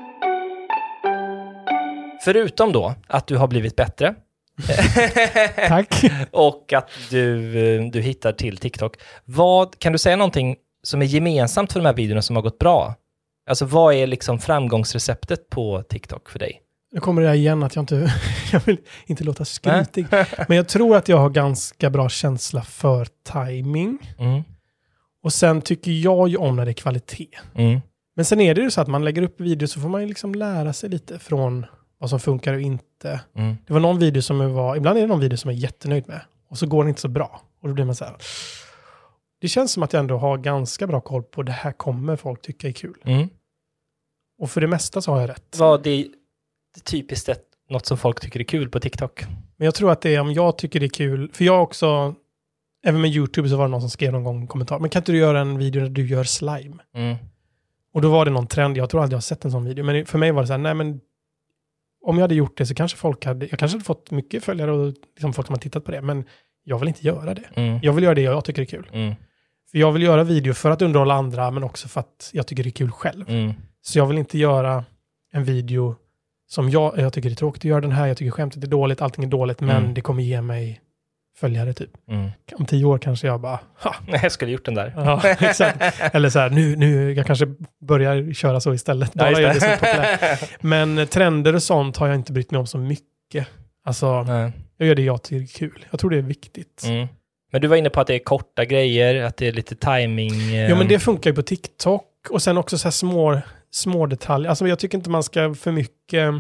S4: Förutom då att du har blivit bättre.
S5: Tack.
S4: Och att du, du hittar till TikTok. Vad, kan du säga någonting som är gemensamt för de här videorna som har gått bra? Alltså vad är liksom framgångsreceptet på TikTok för dig?
S5: Nu kommer det här igen att jag inte, jag vill inte låta skrytig. Men jag tror att jag har ganska bra känsla för timing. Mm. Och sen tycker jag ju om när det är kvalitet. Mm. Men sen är det ju så att man lägger upp video så får man ju liksom lära sig lite från vad som funkar och inte.
S4: Mm.
S5: Det var någon video som jag var, ibland är det någon video som jag är jättenöjd med. Och så går den inte så bra. Och då blir man så här. Det känns som att jag ändå har ganska bra koll på det här kommer folk tycka är kul.
S4: Mm.
S5: Och för det mesta så har jag rätt.
S4: Vad det, det typiskt ett, något som folk tycker är kul på TikTok?
S5: Men jag tror att det är om jag tycker det är kul. För jag också, även med YouTube så var det någon som skrev någon gång en kommentar. Men kan inte du göra en video där du gör slime?
S4: Mm.
S5: Och då var det någon trend. Jag tror aldrig jag har sett en sån video. Men för mig var det så här, nej men om jag hade gjort det så kanske folk hade, jag kanske hade fått mycket följare och liksom folk som har tittat på det. Men jag vill inte göra det.
S4: Mm.
S5: Jag vill göra det jag tycker är kul.
S4: Mm.
S5: För jag vill göra video för att underhålla andra men också för att jag tycker det är kul själv.
S4: Mm.
S5: Så jag vill inte göra en video som jag, jag tycker det är tråkigt att göra den här. Jag tycker skämtet är dåligt, allting är dåligt men
S4: Mm.
S5: det kommer ge mig följare typ.
S4: Mm.
S5: Om tio år kanske jag bara, ha.
S4: Nej, jag skulle gjort den där.
S5: Ja, exakt. Eller så här, nu, nu jag kanske börjar köra så istället.
S4: Ja,
S5: Bara
S4: just
S5: gör
S4: det.
S5: det så populärt. Men trender och sånt har jag inte brytt mig om så mycket. Alltså,
S4: Nej.
S5: jag gör det jag tycker är kul. Jag tror det är viktigt.
S4: Mm. Men du var inne på att det är korta grejer, att det är lite timing. Eh...
S5: Jo, men det funkar ju på TikTok. Och sen också så här små, små detaljer. Alltså jag tycker inte man ska för mycket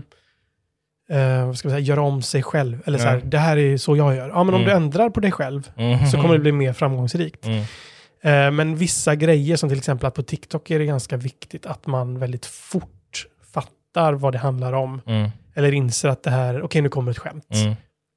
S5: eh, vad ska man säga, göra om sig själv. Eller så här,
S4: Mm.
S5: det här är så jag gör. Ja, men om
S4: Mm.
S5: du ändrar på dig själv
S4: Mm.
S5: så kommer det bli mer framgångsrikt.
S4: Mm.
S5: Eh, men vissa grejer som till exempel att på TikTok är det ganska viktigt att man väldigt fort fattar vad det handlar om.
S4: Mm.
S5: Eller inser att det här, okej okay, nu kommer ett skämt.
S4: Mm.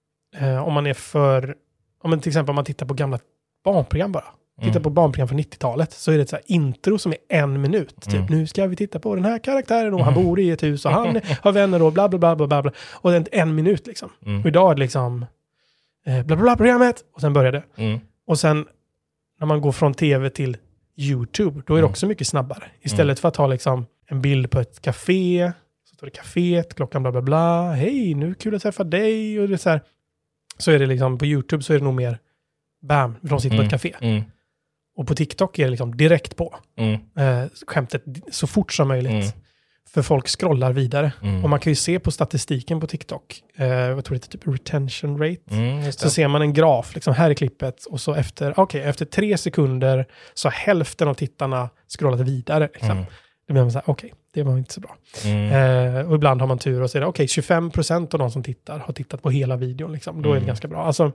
S5: Eh, om man är för, om man till exempel om man tittar på gamla barnprogram bara. Titta
S4: Mm.
S5: på barnprogram från nittiotalet så är det ett så här intro som är en minut. Typ,
S4: Mm.
S5: nu ska vi titta på den här karaktären och han bor i ett hus och han har vänner och bla bla bla bla bla. bla. Och det är en minut liksom.
S4: Mm.
S5: Och idag är det liksom eh, bla bla bla programmet och sen börjar det.
S4: Mm.
S5: Och sen när man går från tv till YouTube, då är det
S4: Mm.
S5: också mycket snabbare. Istället för att ha liksom en bild på ett café, så står det kaféet, klockan bla bla bla, hej, nu kul att träffa dig, och det är så här. Så är det liksom, på YouTube så är det nog mer, bam, de sitter på
S4: Mm.
S5: ett café.
S4: Mm.
S5: Och på TikTok är det liksom direkt på.
S4: Mm.
S5: Eh, skämtet så fort som möjligt.
S4: Mm.
S5: För folk scrollar vidare.
S4: Mm.
S5: Och man kan ju se på statistiken på TikTok, eh, jag tror det är typ retention rate.
S4: Mm, just
S5: Så
S4: det.
S5: ser man en graf, liksom här i klippet, och så efter, okay, efter tre sekunder så har hälften av tittarna scrollat vidare. Liksom.
S4: Mm.
S5: Då blir man så här, okej, okay, det var inte så bra.
S4: Mm.
S5: Eh, och ibland har man tur och så är det, okej, okay, tjugofem procent av de som tittar har tittat på hela videon. Liksom. Då är det
S4: Mm.
S5: ganska bra. Alltså,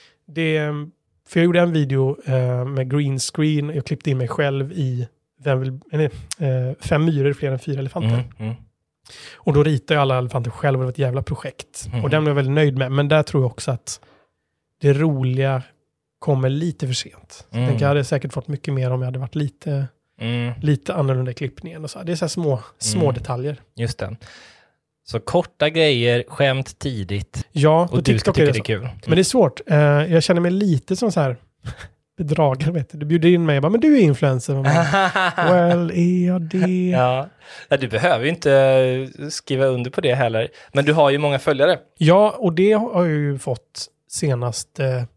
S5: det, för jag gjorde en video eh, med green screen, jag klippte in mig själv i vem vill, nej, eh, fem myror, fler än fyra elefanter.
S4: Mm. Mm.
S5: Och då ritade jag alla elefanter själv och det var ett jävla projekt.
S4: Mm.
S5: Och den var jag väldigt nöjd med. Men där tror jag också att det roliga kommer lite för sent. Så
S4: Mm.
S5: jag tänker, jag hade säkert fått mycket mer om jag hade varit lite,
S4: Mm.
S5: lite annorlunda i klippningen. Och så. Det är så här små, små
S4: Mm.
S5: detaljer.
S4: Just det. Så korta grejer, skämt tidigt.
S5: Ja, på
S4: Och du ska
S5: TikTok
S4: tycka
S5: är
S4: det
S5: det
S4: är
S5: så.
S4: kul.
S5: Men det är svårt. Uh, jag känner mig lite som så här bedragare, vet du. Du bjuder in mig, jag bara, men du är influencer. Jag bara, well, är jag det?
S4: Ja. Ja, du behöver ju inte skriva under på det heller. Men du har ju många följare.
S5: Ja, och det har jag ju fått senaste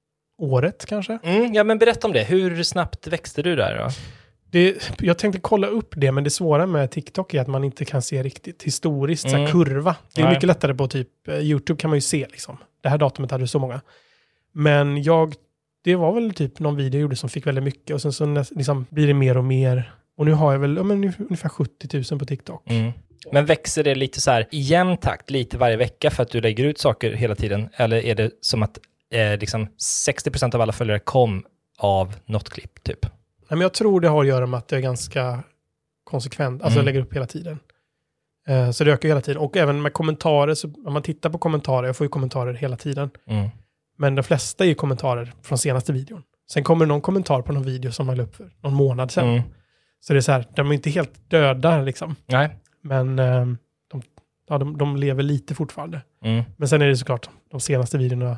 S5: året kanske.
S4: Mm, ja, men berätta om det. Hur snabbt växte du där då?
S5: Det, jag tänkte kolla upp det, men det svåra med TikTok är att man inte kan se riktigt historiskt, så här
S4: Mm.
S5: kurva. Det är
S4: Nej.
S5: mycket lättare på typ eh, YouTube kan man ju se liksom. Det här datumet hade så många. Men jag, det var väl typ någon video jag gjorde som fick väldigt mycket och sen så näs- liksom blir det mer och mer. Och nu har jag väl ja, men ungefär sjuttio tusen på TikTok.
S4: Mm. Men växer det lite så här i jämn takt, lite varje vecka för att du lägger ut saker hela tiden? Eller är det som att eh, liksom sextio procent av alla följare kom av något klipp typ?
S5: Nej, men jag tror det har att göra med att jag är ganska konsekvent, alltså
S4: Mm.
S5: jag lägger upp hela tiden. Eh, så det ökar hela tiden. Och även med kommentarer, så om man tittar på kommentarer, jag får ju kommentarer hela tiden.
S4: Mm.
S5: Men de flesta är ju kommentarer från senaste videon. Sen kommer någon kommentar på någon video som man la upp för någon månad sedan.
S4: Mm.
S5: Så det är så här, de är inte helt döda liksom.
S4: Nej.
S5: Men eh, de, ja, de, de lever lite fortfarande.
S4: Mm.
S5: Men sen är det såklart, de senaste videorna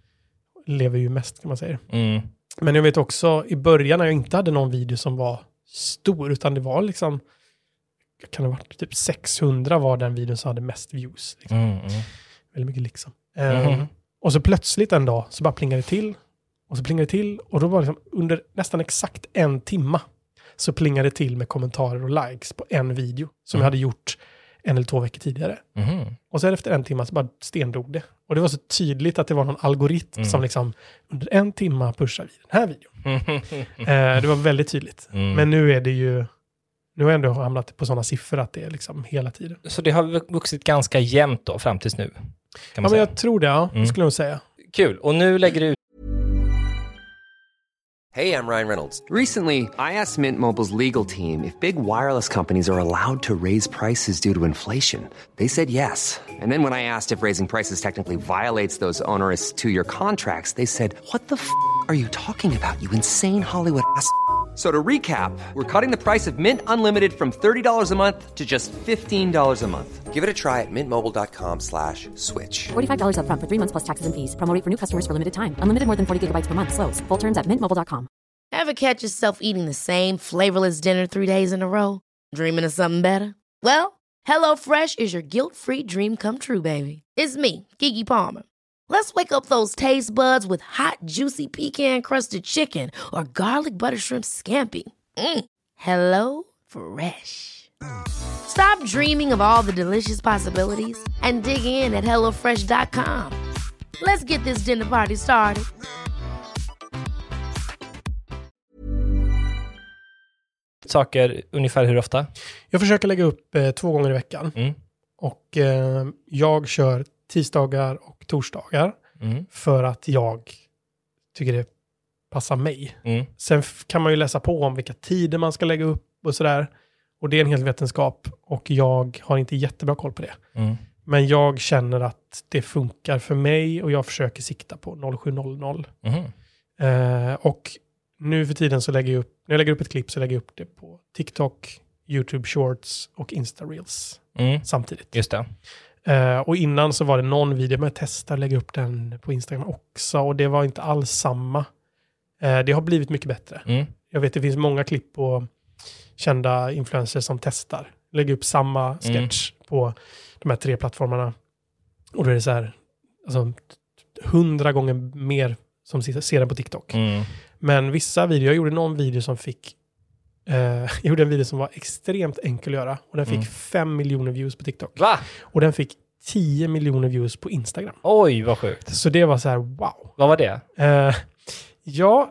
S5: lever ju mest kan man säga.
S4: Mm.
S5: Men jag vet också, i början när jag inte hade någon video som var stor, utan det var liksom, kan det ha varit typ sexhundra var den videon som hade mest views. Liksom.
S4: Mm. Mm.
S5: Väldigt mycket liksom.
S4: Mhm.
S5: Um, och så plötsligt en dag så bara plingade det till. Och så plingade det till. Och då var det liksom under nästan exakt en timma så plingade det till med kommentarer och likes på en video som
S4: Mm.
S5: jag hade gjort en eller två veckor tidigare.
S4: Mhm.
S5: Och sen efter en timme så bara stendog det. Och det var så tydligt att det var någon algoritm
S4: Mm.
S5: som liksom under en timma pushar vi den här videon.
S4: Mm.
S5: Eh, det var väldigt tydligt.
S4: Mm.
S5: Men nu är det ju nu har jag ändå hamnat på sådana siffror att det är liksom hela tiden.
S4: Så det har vuxit ganska jämnt då fram tills nu? Kan man
S5: ja, men
S4: säga.
S5: jag tror det, ja.
S4: Mm.
S5: Skulle jag säga.
S4: Kul. Och nu lägger du ut...
S1: Hey, I'm Ryan Reynolds.
S2: Recently, I asked Mint Mobile's legal team if big wireless companies are allowed to raise prices due to inflation. They said yes. And then when I asked if raising prices technically violates those onerous two-year contracts, they said, "What the f*** are you talking about, you insane Hollywood ass?" So to recap, we're cutting the price of Mint Unlimited from thirty dollars a month to just fifteen dollars a month.
S1: Give it a try at mintmobile.com slash switch.
S3: forty-five dollars up front for three months plus taxes and fees. Promo rate for new customers for limited time. Unlimited more than forty gigabytes per month. Slows full terms at mint mobile dot com.
S6: Ever catch yourself eating the same flavorless dinner three days in a row? Dreaming of something better? Well, HelloFresh is your guilt-free dream come true, baby. It's me, Keke Palmer. Let's wake up those taste buds with hot, juicy pecan-crusted chicken or garlic butter shrimp scampi. Mm. Hello Fresh. Stop dreaming of all the delicious possibilities and dig in at hello fresh dot com. Let's get this dinner party started.
S4: Saker ungefär hur ofta?
S5: Jag försöker lägga upp eh, två gånger i veckan.
S4: Mm.
S5: Och eh, jag kör tisdagar och torsdagar.
S4: Mm.
S5: För att jag tycker det passar mig.
S4: Mm.
S5: Sen f- kan man ju läsa på om vilka tider man ska lägga upp och sådär. Och det är en hel vetenskap. Och jag har inte jättebra koll på det.
S4: Mm.
S5: Men jag känner att det funkar för mig. Och jag försöker sikta på noll sju noll noll.
S4: Mm.
S5: Eh, och nu för tiden så lägger jag upp, när jag lägger upp ett klipp så lägger jag upp det på TikTok, YouTube Shorts och Insta Reels
S4: Mm.
S5: samtidigt.
S4: Just det.
S5: Uh, och innan så var det någon video med att testa att lägga upp den på Instagram också. Och det var inte alls samma. Uh, det har blivit mycket bättre.
S4: Mm.
S5: Jag vet det finns många klipp på kända influencers som testar. Lägger upp samma sketch mm. på de här tre plattformarna. Och då är det så här, alltså hundra gånger mer som ser den på TikTok.
S4: Mm.
S5: Men vissa videor, jag gjorde någon video som fick Uh, jag gjorde en video som var extremt enkel att göra. Och den fick
S4: Mm.
S5: fem miljoner views på TikTok.
S4: Va?
S5: Och den fick tio miljoner views på Instagram.
S4: Oj, vad sjukt.
S5: Så det var så här, wow.
S4: Vad var det?
S5: Uh, ja.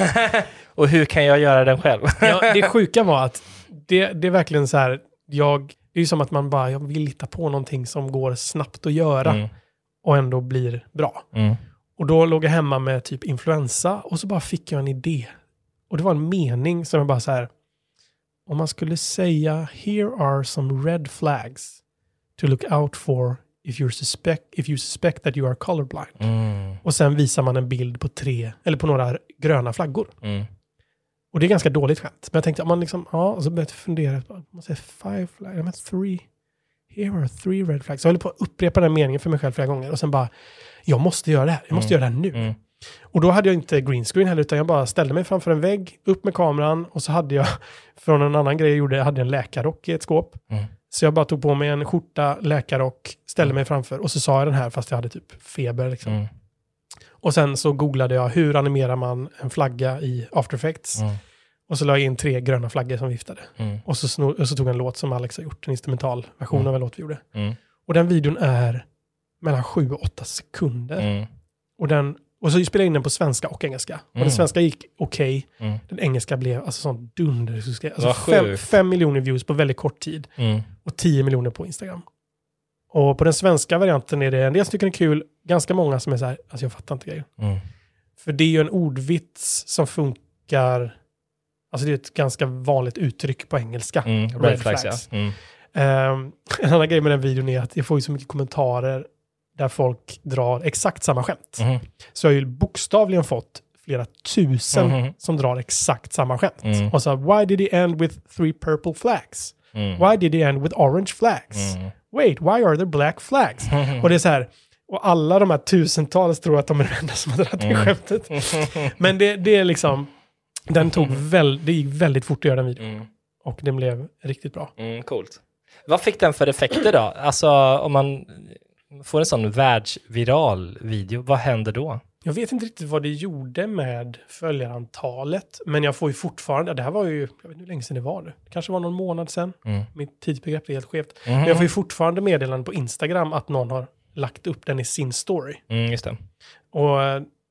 S4: Och hur kan jag göra den själv?
S5: ja, det sjuka var att det, det är verkligen så här, jag, det är ju som att man bara, jag vill hitta på någonting som går snabbt att göra.
S4: Mm.
S5: Och ändå blir bra.
S4: Mm.
S5: Och då låg jag hemma med typ influensa. Och så bara fick jag en idé. Och det var en mening som jag bara så här, om man skulle säga, here are some red flags to look out for if you suspect, if you suspect that you are colorblind.
S4: Mm.
S5: Och sen visar man en bild på tre, eller på några gröna flaggor.
S4: Mm.
S5: Och det är ganska dåligt skämt. Men jag tänkte, om man liksom, ja, och så började jag fundera, man säger five flags, I mean three, here are three red flags. Så jag höll på att upprepa den meningen för mig själv flera gånger. Och sen bara, jag måste göra det här, jag måste
S4: Mm.
S5: göra det här nu.
S4: Mm.
S5: Och då hade jag inte green screen heller, utan jag bara ställde mig framför en vägg, upp med kameran, och så hade jag, från en annan grej jag gjorde, jag hade en läkarrock i ett skåp.
S4: Mm.
S5: Så jag bara tog på mig en skjorta, läkarrock, ställde mig framför, och så sa jag den här fast jag hade typ feber liksom.
S4: Mm.
S5: Och sen så googlade jag, hur animerar man en flagga i After Effects?
S4: Mm.
S5: Och så la jag in tre gröna flaggor som viftade.
S4: Mm.
S5: Och, så snor, och så tog jag en låt som Alex har gjort, en instrumental version
S4: Mm.
S5: av en låt vi gjorde.
S4: Mm.
S5: Och den videon är mellan sju och åtta sekunder.
S4: Mm.
S5: Och den Och så spelade jag in den på svenska och engelska. Och
S4: Mm.
S5: den svenska gick okej. Okay.
S4: Mm.
S5: Den engelska blev alltså sån dunder. Alltså
S4: Vad
S5: fem,
S4: sjukt.
S5: fem miljoner views på väldigt kort tid.
S4: Mm.
S5: Och tio miljoner på Instagram. Och på den svenska varianten är det en del stycken är kul. Ganska många som är så här, alltså jag fattar inte grejen.
S4: Mm.
S5: För det är ju en ordvits som funkar. Alltså det är ett ganska vanligt uttryck på engelska.
S4: Mm.
S5: Red,
S4: Red
S5: flags.
S4: flags, ja. Mm.
S5: Um, en annan grej med den videon är att jag får ju så mycket kommentarer där folk drar exakt samma skämt.
S4: Mm.
S5: Så jag har ju bokstavligen fått flera tusen
S4: Mhm.
S5: som drar exakt samma skämt.
S4: Mm.
S5: Och så, why did he end with three purple flags?
S4: Mm.
S5: Why did he end with orange flags?
S4: Mm.
S5: Wait, why are there black flags? Och det är så här, och alla de här tusentals tror att de är de enda som har dragit det
S4: Mm.
S5: skämtet. Men det, det är liksom, den tog väl, det gick väldigt fort att göra den videon.
S4: Mm.
S5: Och den blev riktigt bra.
S4: Mm, coolt. Vad fick den för effekter då? Alltså om man får en sån världsviral video, vad händer då?
S5: Jag vet inte riktigt vad det gjorde med följarantalet, men jag får ju fortfarande, det här var ju, jag vet inte hur länge sedan det var nu. Det kanske var någon månad sedan.
S4: Mm.
S5: Mitt tidsbegrepp är helt skevt.
S4: Mm.
S5: Men jag får ju fortfarande meddelanden på Instagram att någon har lagt upp den i sin story.
S4: Mm, just det.
S5: Och eh,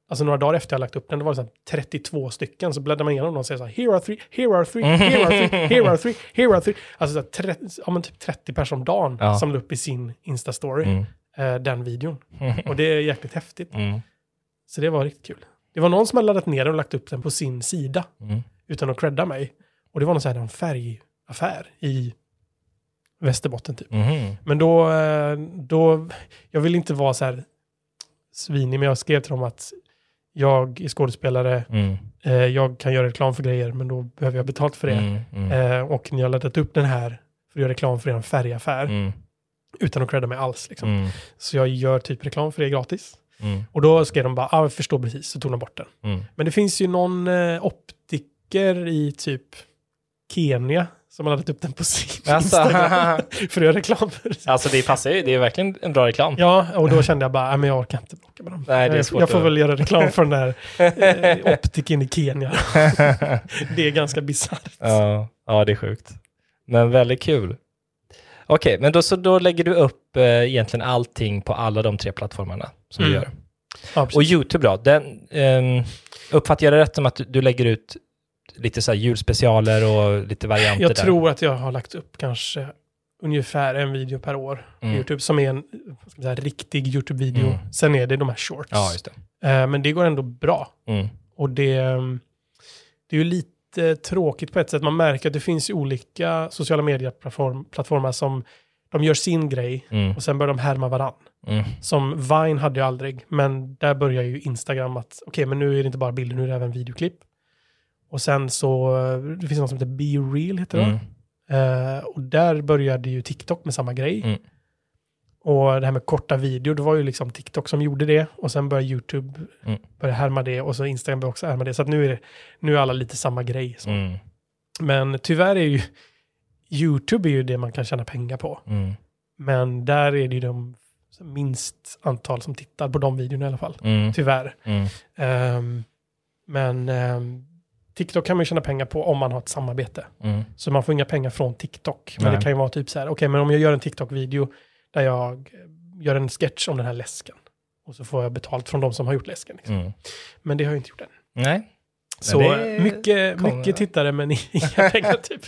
S5: alltså några dagar efter jag lagt upp den, det var det så här trettiotvå stycken, så bläddrar man igenom dem och säger så här, here are three, here are three, here are three, here are three, here are three. Alltså så här, trettio, ja, men typ trettio personer om dagen
S4: ja.
S5: som la upp i sin Insta-story,
S4: mm.
S5: eh, den videon. Och det är jäkligt häftigt.
S4: Mm.
S5: Så det var riktigt kul. Det var någon som hade laddat ner den och lagt upp den på sin sida,
S4: Mm.
S5: utan att credda mig. Och det var någon sån här en färgaffär i Västerbotten typ.
S4: Mm.
S5: Men då, då, jag vill inte vara så här svinig, men jag skrev till dem att jag är skådespelare,
S4: Mm.
S5: eh, jag kan göra reklam för grejer, men då behöver jag betalt för det.
S4: Mm. Mm.
S5: Eh, och ni har laddat upp den här för att göra reklam för en färgaffär,
S4: Mm.
S5: utan att credda mig alls. Liksom.
S4: Mm.
S5: Så jag gör typ reklam för det gratis.
S4: Mm.
S5: Och då skrev de bara, ja ah, jag förstår precis, så tog de bort den.
S4: Mm.
S5: Men det finns ju någon eh, optiker i typ Kenya som har laddat upp den på sin
S4: Alltså.
S5: Instagram för att göra reklam för det.
S4: Alltså det passar ju, det är verkligen en bra reklam.
S5: Ja, och då kände jag bara, nej men jag orkar inte bråka med dem.
S4: Nej, det är
S5: jag
S4: svårt
S5: jag får
S4: att-
S5: väl göra reklam för den där eh, optiken i Kenya. Det är ganska bisarrt.
S4: Ja, ja, det är sjukt. Men väldigt kul. Okej, men då, så då lägger du upp eh, egentligen allting på alla de tre plattformarna som
S5: Mm.
S4: du gör.
S5: Ja, precis.
S4: Och YouTube då, den, eh, uppfattar jag det rätt som att du, du lägger ut lite så här julspecialer och lite varianter
S5: jag
S4: där?
S5: tror att jag har lagt upp kanske ungefär en video per år
S4: Mm.
S5: på YouTube som är en vad ska man säga, riktig YouTube-video.
S4: Mm.
S5: Sen är det de här shorts.
S4: Ja, just det.
S5: Eh, men det går ändå bra.
S4: Mm.
S5: Och det, det är ju lite tråkigt på ett sätt. Man märker att det finns ju olika sociala medieplattformar som de gör sin grej
S4: Mm.
S5: och sen börjar de härma varann.
S4: Mm.
S5: Som Vine hade jag aldrig, men där börjar ju Instagram att okej, okay, men nu är det inte bara bilder, nu är det även videoklipp. Och sen så, det finns något som heter Be Real heter det.
S4: Mm.
S5: Uh, och där började ju TikTok med samma grej.
S4: Mm.
S5: Och det här med korta videor, det var ju liksom TikTok som gjorde det. Och sen började YouTube
S4: Mm.
S5: börja härma det. Och så Instagram började också härma det. Så att nu är, det, nu är alla lite samma grej. Så.
S4: Mm.
S5: Men tyvärr är ju YouTube är ju det man kan tjäna pengar på.
S4: Mm.
S5: Men där är det ju de minst antal som tittar på de videorna i alla fall.
S4: Mm.
S5: Tyvärr.
S4: Mm.
S5: Um, men um, TikTok kan man ju tjäna pengar på om man har ett samarbete.
S4: Mm.
S5: Så man får inga pengar från TikTok. Men
S4: Nej.
S5: det kan ju vara typ så här, okej, okay, men om jag gör en TikTok-video där jag gör en sketch om den här läsken. Och så får jag betalt från de som har gjort läsken. Liksom.
S4: Mm.
S5: Men det har jag inte gjort än.
S4: Nej.
S5: Så
S4: det
S5: mycket,
S4: kommer-
S5: mycket tittare men inga pengar typ.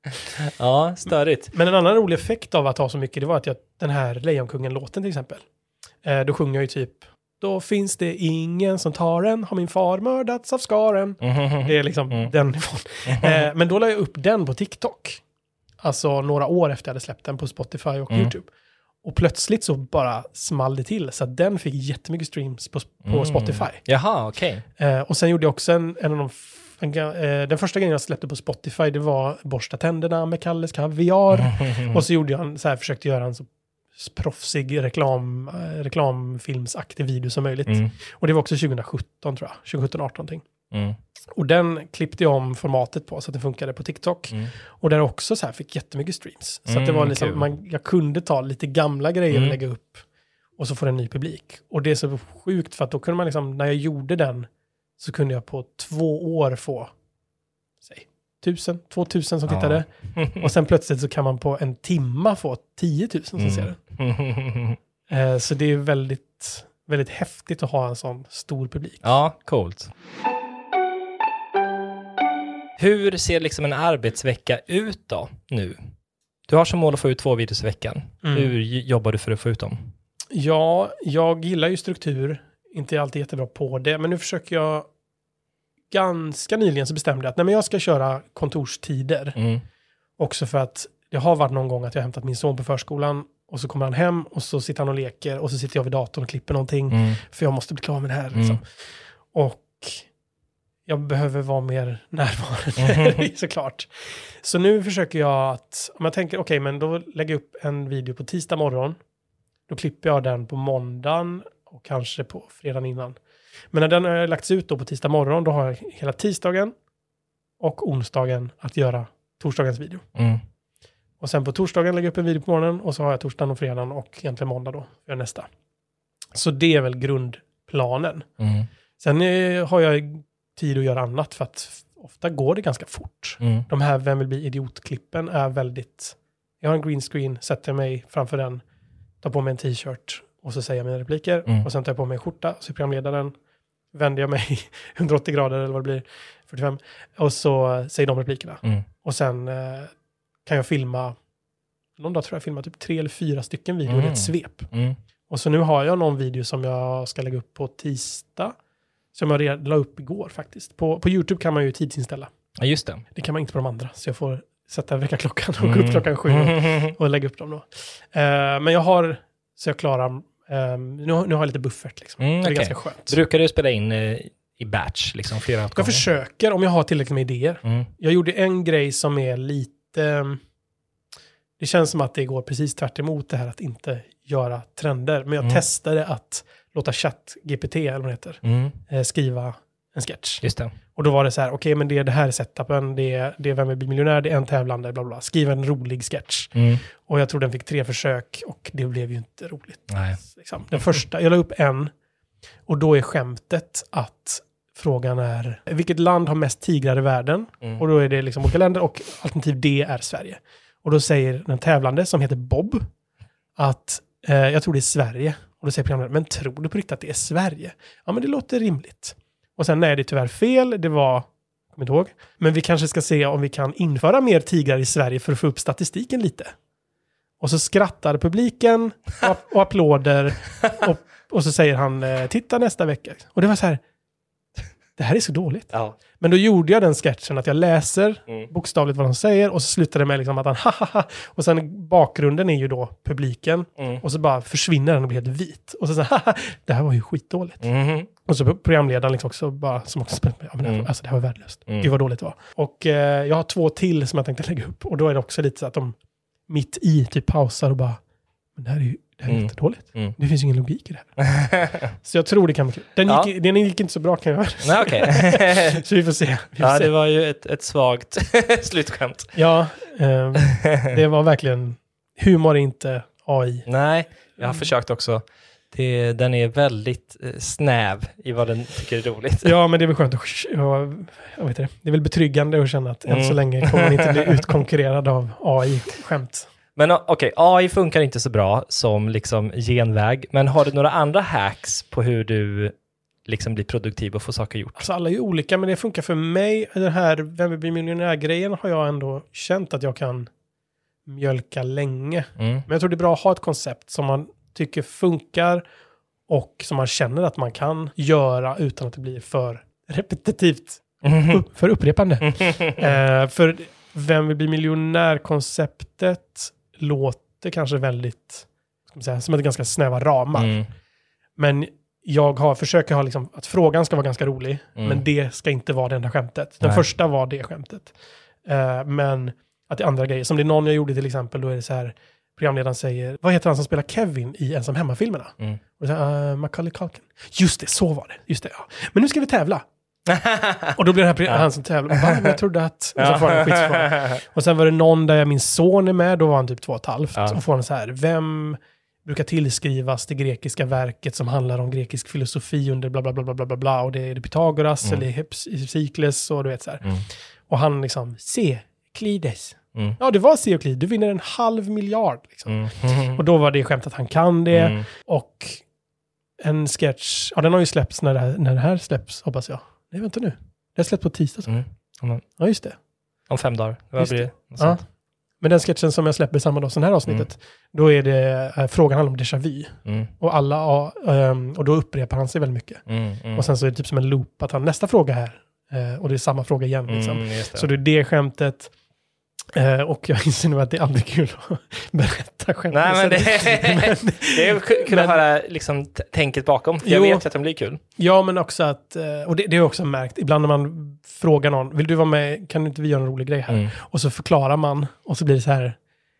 S4: Ja, störigt.
S5: Men en annan rolig effekt av att ha så mycket, det var att jag, den här Lejonkungen-låten till exempel. Eh, då sjunger jag ju typ, då finns det ingen som tar en, har min far mördats av skaren.
S4: Mm.
S5: Det är liksom
S4: Mm.
S5: den nivån. Eh, men då la jag upp den på TikTok. Alltså några år efter jag hade släppt den på Spotify och
S4: Mm.
S5: YouTube. Och plötsligt så bara small det till. Så att den fick jättemycket streams på, på
S4: Mm.
S5: Spotify.
S4: Jaha, okej.
S5: Eh, och sen gjorde jag också en, en av de... En, ga- eh, den första grejen jag släppte på Spotify, det var borsta tänderna med Kalles kaviar. Och så gjorde jag en, så här, försökte göra en så proffsig reklam, eh, reklamfilmsaktig video som möjligt.
S4: Mm.
S5: Och det var också tjugosjutton tror jag. tjugosjutton arton någonting.
S4: Mm.
S5: Och den klippte jag om formatet på så att det funkade på TikTok.
S4: Mm.
S5: Och den också så här fick jättemycket streams. Så att det
S4: Mm,
S5: var liksom,
S4: kul.
S5: man, jag kunde ta lite gamla grejer
S4: Mm.
S5: och lägga upp. Och så får en ny publik. Och det är så sjukt för att då kunde man liksom, när jag gjorde den så kunde jag på två år få, säg, tusen, två tusen som
S4: Ja.
S5: tittade. Och sen plötsligt så kan man på en timma få tio tusen som ser den.
S4: Mm.
S5: Eh, så det är väldigt, väldigt häftigt att ha en sån stor publik.
S4: Ja, coolt. Hur ser liksom en arbetsvecka ut då nu? Du har som mål att få ut två videos i veckan.
S5: Mm.
S4: Hur j- jobbar du för att få ut dem?
S5: Ja, jag gillar ju struktur. Inte alltid jättebra på det. Men nu försöker jag... Ganska nyligen så bestämde jag att nej, men jag ska köra kontorstider.
S4: Mm.
S5: Också för att det har varit någon gång att jag har hämtat min son på förskolan. Och så kommer han hem och så sitter han och leker. Och så sitter jag vid datorn och klipper någonting.
S4: Mm.
S5: För jag måste bli klar med det här. Liksom.
S4: Mm.
S5: Och jag behöver vara mer närvarande
S4: Mhm.
S5: såklart. Så nu försöker jag att, om jag tänker, okej, men då lägger jag upp en video på tisdag morgon. Då klipper jag den på måndagen och kanske på fredagen innan. Men när den har lagts ut då på tisdag morgon, då har jag hela tisdagen och onsdagen att göra torsdagens video.
S4: Mm.
S5: Och sen på torsdagen lägger jag upp en video på morgonen och så har jag torsdagen och fredagen och egentligen måndag då för nästa. Så det är väl grundplanen.
S4: Mm.
S5: Sen eh, har jag tid att göra annat för att ofta går det ganska fort.
S4: Mm.
S5: De här Vem vill bli idiotklippen är väldigt... Jag har en green screen, sätter mig framför den, tar på mig en t-shirt och så säger jag mina repliker.
S4: Mm.
S5: Och sen tar jag på mig en skjorta, så är programledaren. vänder jag mig hundraåttio grader eller vad det blir, fyrtiofem. Och så säger de replikerna.
S4: Mm.
S5: Och sen eh, kan jag filma, någon dag tror jag filma typ tre eller fyra stycken videor
S4: Mm.
S5: i ett svep.
S4: Mm.
S5: Och så nu har jag någon video som jag ska lägga upp på tisdag. Som jag redan la upp igår faktiskt. På, på YouTube kan man ju tidsinställa.
S4: Ja, just det.
S5: Det kan man inte på de andra. Så jag får sätta väckarklockan och
S4: Mm.
S5: gå upp klockan sju och, och lägga upp dem då. Uh, men jag har, så jag klarar, um, nu, nu har jag lite buffert liksom.
S4: Mm,
S5: det är
S4: okej.
S5: ganska skönt.
S4: Brukar du spela in eh, i batch, liksom flera gånger?
S5: Jag försöker om jag har tillräckligt med idéer.
S4: Mm.
S5: Jag gjorde en grej som är lite... Det känns som att det går precis tvärt emot det här att inte göra trender. Men jag
S4: Mm.
S5: testade att låta ChatGPT, eller vad det heter,
S4: Mm.
S5: eh, skriva en sketch.
S4: Just det.
S5: Och då var det så här, okej okay, men det, det här är setupen, det är, det är Vem vill bli miljonär, det är en tävlande, bla bla. Skriv en rolig sketch.
S4: Mm.
S5: Och jag tror den fick tre försök och det blev ju inte roligt.
S4: Nej.
S5: Liksom. Den första, jag la upp en och då är skämtet att frågan är, vilket land har mest tigrar i världen?
S4: Mm.
S5: Och då är det liksom olika länder och alternativ D är Sverige. Och då säger den tävlande som heter Bob att eh, jag tror det är Sverige. Och då säger programledaren, men tror du på riktigt att det är Sverige? Ja, men det låter rimligt. Och sen nej, det är tyvärr fel. Det var, jag kommer inte ihåg. Men vi kanske ska se om vi kan införa mer tigrar i Sverige för att få upp statistiken lite. Och så skrattar publiken och, och applåder. Och, och så säger han, eh, titta nästa vecka. Och det var så här, det här är så dåligt.
S4: Ja.
S5: Men då gjorde jag den sketchen att jag läser
S4: Mm.
S5: bokstavligt vad de säger och så slutar det med liksom att han hahaha. Och sen bakgrunden är ju då publiken.
S4: Mm.
S5: Och så bara försvinner den och blir helt vit. Och så säger haha, det här var ju skitdåligt.
S4: Mm.
S5: Och så programledaren liksom också bara, som också spelat med, ja, men det här,
S4: Mm.
S5: alltså det här var värdelöst.
S4: Mm.
S5: Gud vad dåligt det var. Och eh, jag har två till som jag tänkte lägga upp. Och då är det också lite så att de mitt i typ pausar och bara, men det här är ju det här är
S4: Mm.
S5: jättedåligt.
S4: Mm.
S5: Det finns ju ingen logik i det här. Så jag tror det kan bli kul. Den,
S4: Ja.
S5: gick, den gick inte så bra kan jag höra.
S4: Nej, okej.
S5: Så vi får se. Vi får
S4: Ja,
S5: se.
S4: det var ju ett, ett svagt slutskämt.
S5: Ja, eh, det var verkligen, humor är inte A I.
S4: Nej, jag har försökt också. Det, den är väldigt eh, snäv i vad den tycker är roligt.
S5: Ja, men det är väl skönt att, ja, jag vet det. Det är väl betryggande att känna att än
S4: Mm.
S5: så länge kommer man inte bli utkonkurrerad av A I-skämt.
S4: Men o- okej, A I funkar inte så bra som liksom genväg. Men har du några andra hacks på hur du liksom blir produktiv och får saker gjort?
S5: Alltså alla är ju olika, men det funkar för mig. Den här Vem vill bli miljonär-grejen har jag ändå känt att jag kan mjölka länge.
S4: Mm.
S5: Men jag tror det är bra att ha ett koncept som man tycker funkar och som man känner att man kan göra utan att det blir för repetitivt, upp, för upprepande. eh, för Vem vill bli miljonär-konceptet låter kanske väldigt, ska man säga, som ett ganska snäva ramar.
S4: Mm.
S5: Men jag har försöker ha liksom, att frågan ska vara ganska rolig,
S4: Mm.
S5: men det ska inte vara det enda skämtet. Den
S4: Nej.
S5: första var det skämtet. Eh, men att det är andra grejer. Som det är någon jag gjorde till exempel, då är det så här, programledaren säger, vad heter han som spelar Kevin i Ensam hemma-filmerna?
S4: Mm.
S5: Och så här, uh, Macaulay Culkin. Just det, så var det. Just det, ja. Men nu ska vi tävla. Och då blir det här,
S4: Ja.
S5: han som tävlar. Va? Men jag trodde att... Och, så
S4: Ja.
S5: får han en skitfråga. Och sen var det någon där min son är med, då var han typ två och ett halvt.
S4: Ja.
S5: Och får han så här, vem brukar tillskrivas det grekiska verket som handlar om grekisk filosofi under bla bla bla bla bla bla, bla och det är det Pythagoras
S4: Mm.
S5: eller Hypsikles och du vet så här.
S4: Mm.
S5: Och han liksom, se, Klides.
S4: Mm.
S5: Ja, det var se och Klides. Du vinner en halv miljard. Liksom.
S4: Mm.
S5: Och då var det skämt att han kan det.
S4: Mm.
S5: Och en sketch, ja den har ju släppts när det här, när det här släpps, hoppas jag. Nej, vänta nu. Det har släppts på tisdag. Så.
S4: Mm. Om,
S5: Ja, just det.
S4: om fem dagar. Vad
S5: Just
S4: blir det?
S5: det.
S4: Något
S5: Ja.
S4: sånt.
S5: Men den sketchen som jag släpper samma dag som det här avsnittet, då är det, äh, frågan handlar om déjà vu.
S4: Mm.
S5: Och alla, ja, ehm, och då upprepar han sig väldigt mycket.
S4: Mm. Mm.
S5: Och sen så är det typ som en loop att han, nästa fråga här, eh, och det är samma fråga igen liksom.
S4: Mm, just det.
S5: Så det är det skämtet. Eh, och jag inser nu att det är aldrig kul att berätta skämt.
S4: Nej, men det,
S5: Men-
S4: det är kul
S5: men-
S4: att höra liksom, t- tänket bakom. För jag
S5: Jo.
S4: vet ju att de blir kul.
S5: Ja, men också att, eh, och det, det har jag också märkt, ibland när man frågar någon, vill du vara med, kan inte vi göra en rolig grej här?
S4: Mm.
S5: Och så förklarar man, och så blir det så här,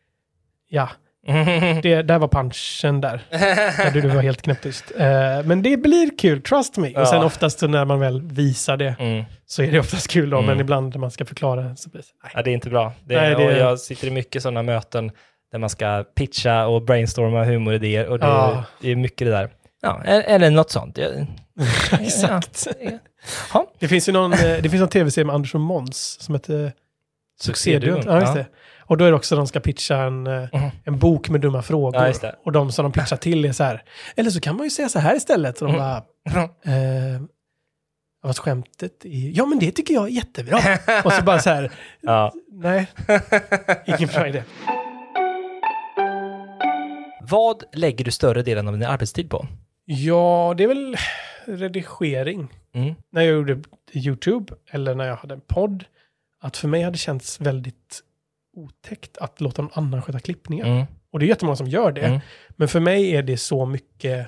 S5: ja, det, där var punchen där. där du, du var helt knäpptyst. Eh, men det blir kul, trust me.
S4: Ja.
S5: Och sen oftast så när man väl visar det,
S4: Mm.
S5: så är det oftast kul då,
S4: Mm.
S5: men ibland när man ska förklara så blir det så, nej.
S4: Ja, det är inte bra. Det,
S5: Nej, det-
S4: och jag sitter i mycket sådana möten där man ska pitcha och brainstorma humoridéer och det,
S5: Ja.
S4: det är mycket det där. Ja, eller något sånt. Jag,
S5: Exakt.
S4: Ja.
S5: Det finns ju någon, eh, det finns någon tv-serie med Anders och Måns som heter Succéduon. Ja, just det. Och då är det också de ska pitcha en, eh,
S4: Mhm.
S5: en bok med dumma frågor.
S4: Ja, just det.
S5: Och de som de pitchar till är så här, eller så kan man ju säga så här istället. Och de
S4: Mm.
S5: bara, eh, Fast skämtet är, ja men det tycker jag är jättebra. Och så bara så här,
S4: Ja.
S5: nej, ingen bra idé.
S4: Vad lägger du större delen av din arbetstid på?
S5: Ja, det är väl redigering.
S4: Mm.
S5: När jag gjorde YouTube eller när jag hade en podd. Att för mig hade det känts väldigt otäckt att låta någon annan sköta klippningen.
S4: Mm.
S5: Och det är jättemånga som gör det.
S4: Mm.
S5: Men för mig är det så mycket...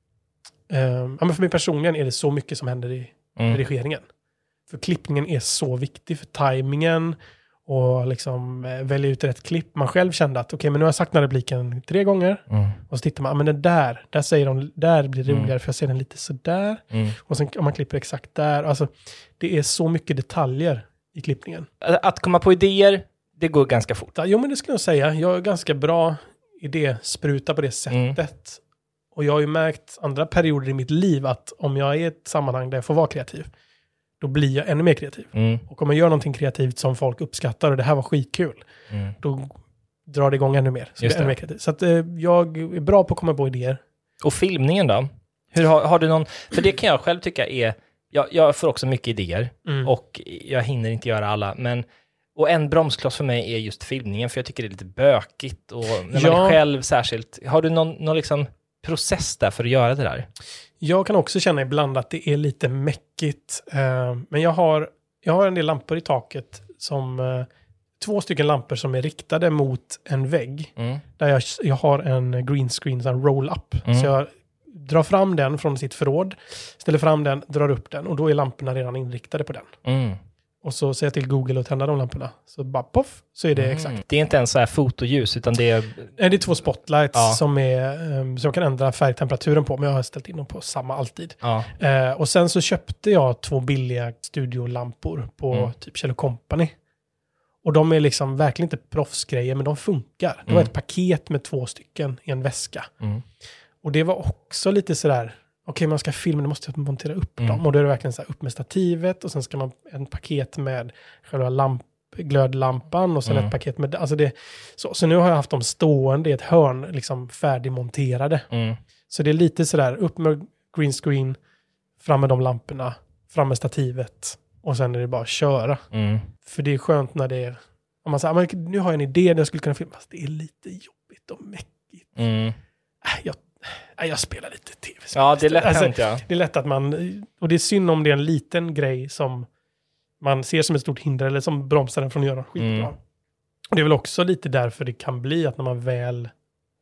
S5: Um, ja, men för mig personligen är det så mycket som händer i
S4: Mm.
S5: redigeringen. För klippningen är så viktig för tajmingen och liksom eh, välja ut rätt klipp. Man själv kände att okej, okay, men nu har jag sagt den här repliken tre gånger.
S4: Mm.
S5: Och så tittar man, ah, men den där, där säger de, där blir det
S4: Mm.
S5: roligare för jag ser den lite sådär.
S4: Mm.
S5: Och sen om man klipper exakt där. Alltså, det är så mycket detaljer i klippningen.
S4: Att komma på idéer, det går ganska fort.
S5: Ja, jo, men det skulle jag säga. Jag är ganska bra idéspruta på det sättet.
S4: Mm.
S5: Och jag har ju märkt andra perioder i mitt liv att om jag är i ett sammanhang där jag får vara kreativ, då blir jag ännu mer kreativ.
S4: Mm.
S5: Och om jag gör någonting kreativt som folk uppskattar och det här var skitkul,
S4: Mm.
S5: då drar det igång ännu mer. Så,
S4: Just
S5: det är ännu
S4: det.
S5: mer kreativ. Så att, eh, jag är bra på att komma på idéer.
S4: Och filmningen då? Hur har, har du någon... För det kan jag själv tycka är... Jag, jag får också mycket idéer.
S5: Mm.
S4: Och jag hinner inte göra alla. Men, och en bromskloss för mig är just filmningen. För jag tycker det är lite bökigt. Och när
S5: Ja.
S4: man är själv särskilt... Har du någon, någon liksom process där för att göra det där?
S5: Jag kan också känna ibland att det är lite mäckigt. Eh, men jag har, jag har en del lampor i taket som... Eh, två stycken lampor som är riktade mot en vägg.
S4: Mm.
S5: Där jag, jag har en green screen, en roll-up.
S4: Mm.
S5: Så jag drar fram den från sitt förråd, ställer fram den, drar upp den och då är lamporna redan inriktade på den.
S4: Mm.
S5: Och så säger jag till Google att tända de lamporna. Så bara poff, så är det
S4: Mm.
S5: exakt.
S4: Det är inte ens så här fotoljus, utan det är...
S5: Det är två spotlights
S4: Ja.
S5: som, är, um, som jag kan ändra färgtemperaturen på, men jag har ställt in dem på samma alltid.
S4: Ja.
S5: Eh, och sen så köpte jag två billiga studiolampor på
S4: Mm.
S5: typ Kjell och Company. Och de är liksom verkligen inte proffsgrejer, men de funkar. Det
S4: Mm.
S5: var ett paket med två stycken i en väska.
S4: Mm.
S5: Och det var också lite sådär, okej okay, man ska filma, då måste jag montera upp
S4: Mm.
S5: dem. Och då är det verkligen så här upp med stativet och sen ska man en paket med själva lamp, glödlampan och sen
S4: Mm.
S5: ett paket med, alltså det, så, så nu har jag haft dem stående i ett hörn, liksom färdigmonterade.
S4: Mm.
S5: Så det är lite sådär, upp med green screen, fram med de lamporna, fram med stativet och sen är det bara att köra.
S4: Mm.
S5: För det är skönt när det är, om man säger, ah, men nu har jag en idé där jag skulle kunna filma, fast det är lite jobbigt och mäckigt.
S4: Mm.
S5: Äh, jag, äh, jag spelar lite tv-spel.
S4: Ja, det är lätt
S5: Alltså,
S4: hänt, ja.
S5: det är lätt att man, och det är synd om det är en liten grej som man ser som ett stort hinder eller som bromsar den från att göra skitbra.
S4: Mm.
S5: Och det är väl också lite därför det kan bli att när man väl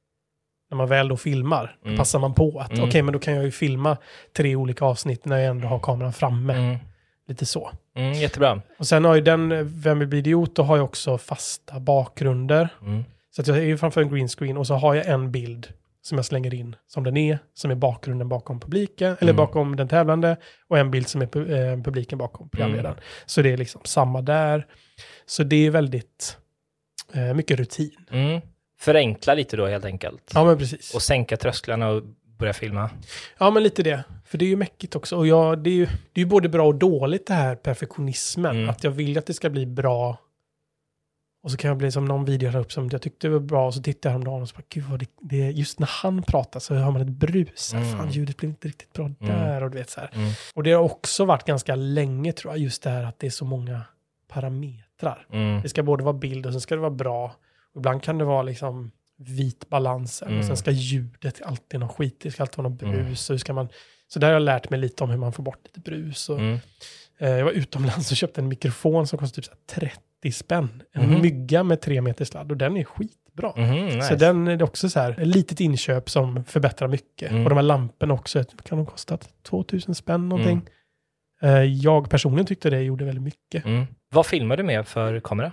S5: när man väl då filmar,
S4: Mm.
S5: då passar man på att
S4: Mm.
S5: okej, okay, men då kan jag ju filma tre olika avsnitt när jag ändå har kameran framme.
S4: Mm.
S5: Lite så.
S4: Mm, jättebra.
S5: Och sen har ju den, Vem vill bli idiot, då har jag också fasta bakgrunder.
S4: Mm.
S5: Så att jag är ju framför en green screen och så har jag en bild som jag slänger in som den är, som är bakgrunden bakom publiken, eller
S4: Mm.
S5: bakom den tävlande, och en bild som är pu- eh, publiken bakom programledaren.
S4: Mm.
S5: Så det är liksom samma där. Så det är väldigt eh, mycket rutin.
S4: Mm. Förenkla lite då helt enkelt.
S5: Ja, men precis.
S4: Och sänka trösklarna och börja filma.
S5: Ja, men lite det. För det är ju mäckigt också. Och jag, det är ju det är ju både bra och dåligt det här perfektionismen.
S4: Mm.
S5: Att jag vill att det ska bli bra. Och så kan jag bli som någon video här upp som jag tyckte var bra. Och så tittar jag häromdagen och så bara, gud vad det, det är just när han pratar så har man ett brus.
S4: Mm.
S5: Fan, ljudet blir inte riktigt bra där. Och du vet så här.
S4: Mm.
S5: Och det har också varit ganska länge tror jag. Just det här att det är så många parametrar.
S4: Mm.
S5: Det ska både vara bild och sen ska det vara bra. Och ibland kan det vara liksom vit balansen.
S4: Mm.
S5: Och sen ska ljudet alltid någon skit. Det ska alltid vara någon brus.
S4: Mm.
S5: Så, hur ska man, så där har jag lärt mig lite om hur man får bort lite brus. Och,
S4: Mm.
S5: eh, jag var utomlands och köpte en mikrofon som kostade typ så här trettio spänn. En
S4: Mhm.
S5: mygga med tre meter sladd. Och den är skitbra.
S4: Mhm, nice.
S5: Så den är också så här, ett litet inköp som förbättrar mycket.
S4: Mm.
S5: Och de här lamporna också, kan de kosta tvåtusen spänn någonting.
S4: Mm.
S5: Eh, jag personligen tyckte det gjorde väldigt mycket.
S4: Mm. Vad filmar du med för kamera?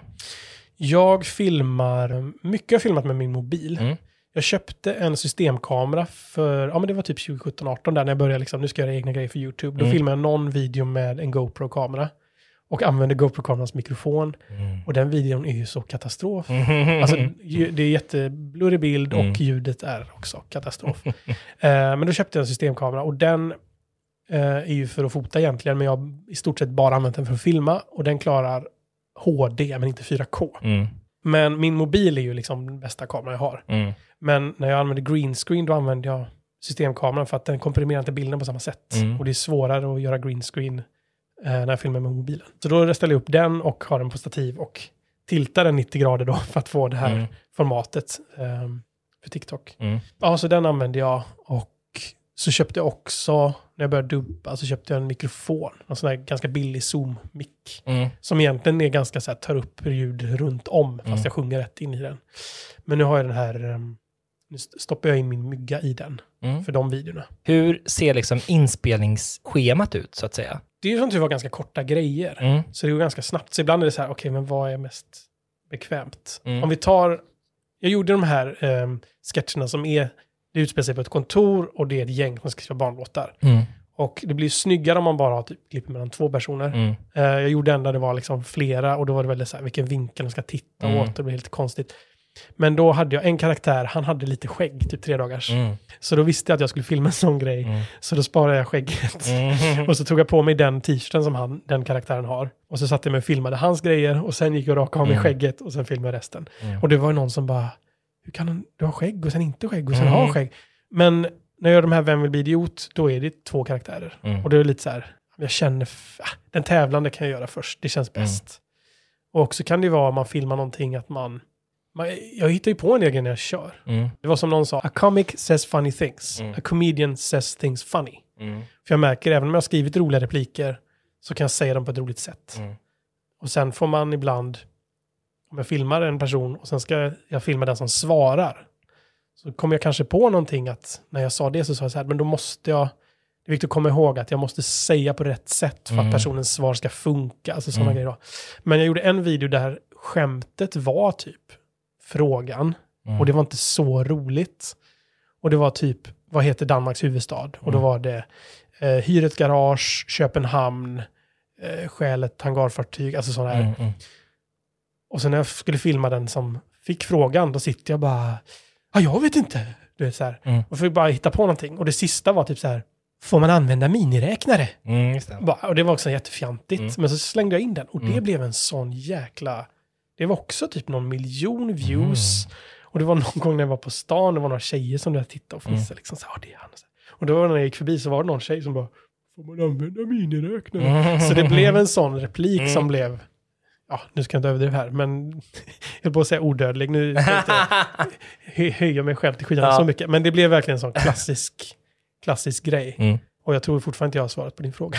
S5: Jag filmar, mycket har jag filmat med min mobil.
S4: Mm.
S5: Jag köpte en systemkamera för, ja men det var typ tjugo sjutton arton där när jag började liksom, nu ska jag göra egna grejer för YouTube. Då
S4: Mm.
S5: filmade jag någon video med en GoPro-kamera. Och använde GoPro-kamerans mikrofon.
S4: Mm.
S5: Och den videon är ju så katastrof.
S4: Mm.
S5: Alltså ju- det är jätteblurrig bild och
S4: Mm.
S5: ljudet är också katastrof. eh, men då köpte jag en systemkamera och den eh, är ju för att fota egentligen, men jag har i stort sett bara använt den för att filma och den klarar H D men inte fyra K.
S4: Mm.
S5: Men min mobil är ju liksom den bästa kameran jag har.
S4: Mm.
S5: Men när jag använder green screen då använder jag systemkameran för att den komprimerar inte bilden på samma sätt.
S4: Mm.
S5: Och det är svårare att göra green screen eh, när jag filmar med mobilen. Så då ställer jag upp den och har den på stativ och tiltar den nittio grader då för att få det här mm. formatet eh, för TikTok. Mm. Ja, så den använde jag och så köpte jag också, när jag började dubba, så köpte jag en mikrofon. En sån här ganska billig Zoom-mic. Mm. Som egentligen är ganska så här, tar upp ljud runt om, fast mm. jag sjunger rätt in i den. Men nu har jag den här, um, nu stoppar jag in min mygga i den mm. för de videorna.
S4: Hur ser liksom inspelningsschemat ut, så att säga?
S5: Det är ju som tur var ganska korta grejer. Mm. Så det går ganska snabbt. Så ibland är det så här, okej, okay, men vad är mest bekvämt? Mm. Om vi tar, jag gjorde de här um, sketcherna som är, det utspelar sig på ett kontor och det är ett gäng som ska skriva barnlåtar. Mm. Och det blir snyggare om man bara har typ klipp mellan två personer. Mm. Uh, jag gjorde en där det var liksom flera och då var det väldigt så här, vilken vinkel de ska titta mm. åt. Det blir helt konstigt. Men då hade jag en karaktär, han hade lite skägg, typ tre dagars. Mm. Så då visste jag att jag skulle filma en sån grej. Mm. Så då sparade jag skägget. Mm. Och så tog jag på mig den t-shirten som han, den karaktären har. Och så satte jag mig och filmade hans grejer. Och sen gick jag raka av mig mm. skägget och sen filmade jag resten. Mm. Och det var någon som bara, hur kan han, du ha skägg och sen inte skägg och sen mm. ha skägg? Men när jag gör de här Vem vill bli idiot, då är det två karaktärer. Mm. Och det är lite så här, jag känner, f- den tävlande kan jag göra först. Det känns bäst. Mm. Och så kan det ju vara om man filmar någonting att man, man jag hittar ju på en egen när jag kör. Mm. Det var som någon sa, a comic says funny things. Mm. A comedian says things funny. Mm. För jag märker, även om jag har skrivit roliga repliker så kan jag säga dem på ett roligt sätt. Mm. Och sen får man ibland, om jag filmar en person och sen ska jag filma den som svarar, så kommer jag kanske på någonting att när jag sa det så sa jag så här, men då måste jag, det är viktigt att komma ihåg att jag måste säga på rätt sätt för mm. att personens svar ska funka, alltså sådana mm. grejer då. Men jag gjorde en video där skämtet var typ frågan mm. och det var inte så roligt. Och det var typ, vad heter Danmarks huvudstad? Mm. Och då var det eh, hyr ett garage, Köpenhamn, eh, stjäl ett hangarfartyg, alltså sådana här. Mm. Mm. Och sen när jag skulle filma den som fick frågan, då sitter jag bara, ja, jag vet inte. Du vet så här. Mm. Och fick bara hitta på någonting. Och det sista var typ så här, får man använda miniräknare? Mm, just det. Bara, och det var också jättefjantigt. Mm. Men så slängde jag in den. Och det mm. blev en sån jäkla, det var också typ någon miljon views. Mm. Och det var någon gång när jag var på stan, det var några tjejer som där tittade och fnissade. Mm. Liksom, så, ah, det är han. Och då när jag gick förbi så var det någon tjej som bara, får man använda miniräknare? Mm. Så det blev en sån replik mm. som blev, ja, nu ska jag inte överdriva här, men jag höll på att säga odödlig. Nu ska jag inte höja mig själv till skyarna ja. så mycket. Men det blev verkligen en sån klassisk, klassisk grej. Mm. Och jag tror fortfarande inte jag har svarat på din fråga.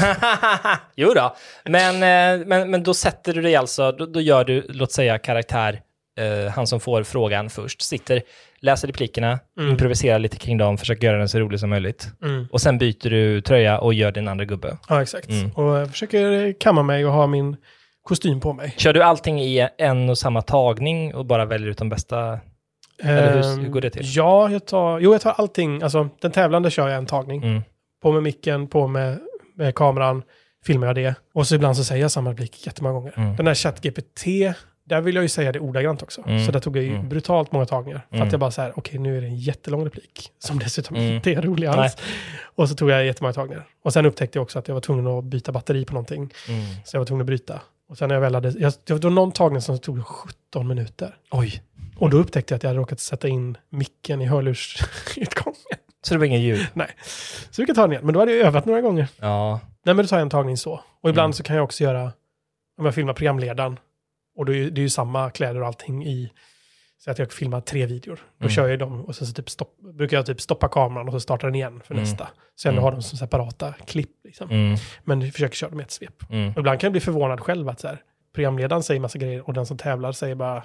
S4: Jo då. Men, men, men då sätter du dig alltså, då, då gör du, låt säga karaktär, eh, han som får frågan först, sitter, läser replikerna, mm. improviserar lite kring dem, försöker göra den så rolig som möjligt. Mm. Och sen byter du tröja och gör din andra gubbe.
S5: Ja, exakt. Mm. Och jag försöker kamma mig och ha min kostym på mig.
S4: Kör du allting i en och samma tagning och bara väljer ut de bästa? Eller hur, hur går det till?
S5: Ja, jag tar, jo, jag tar allting. Alltså, den tävlande kör jag en tagning. Mm. På med micken, på med, med kameran, filmar jag det. Och så ibland så säger jag samma replik jättemånga gånger. Mm. Den här ChatGPT, där vill jag ju säga det ordagrant också. Mm. Så där tog jag ju mm. brutalt många tagningar. För mm. att jag bara så här, okej, okay, nu är det en jättelång replik. Som dessutom mm. inte är rolig alls. Nej. Och så tog jag jättemånga tagningar. Och sen upptäckte jag också att jag var tvungen att byta batteri på någonting. Mm. Så jag var tvungen att bryta. Och sen när jag väl hade, jag, det var någon tagning som tog sjutton minuter.
S4: Oj.
S5: Och då upptäckte jag att jag hade råkat sätta in micken i hörlursutgången.
S4: Så det var ingen ljud?
S5: Nej. Så vi kan ta den igen. Men då hade jag övat några gånger.
S4: Ja.
S5: Nej, men då tar jag en tagning så. Och ibland mm. så kan jag också göra, om jag filmar programledaren, och då är det är ju samma kläder och allting i, så att jag filmar tre videor. Då mm. kör jag dem och sen så typ stopp, brukar jag typ stoppa kameran och så startar den igen för mm. nästa. Så jag mm. har dem som separata klipp liksom. Mm. Men jag försöker köra dem i ett svep. Mm. Och ibland kan jag bli förvånad själv att så här, programledaren säger massa grejer och den som tävlar säger bara,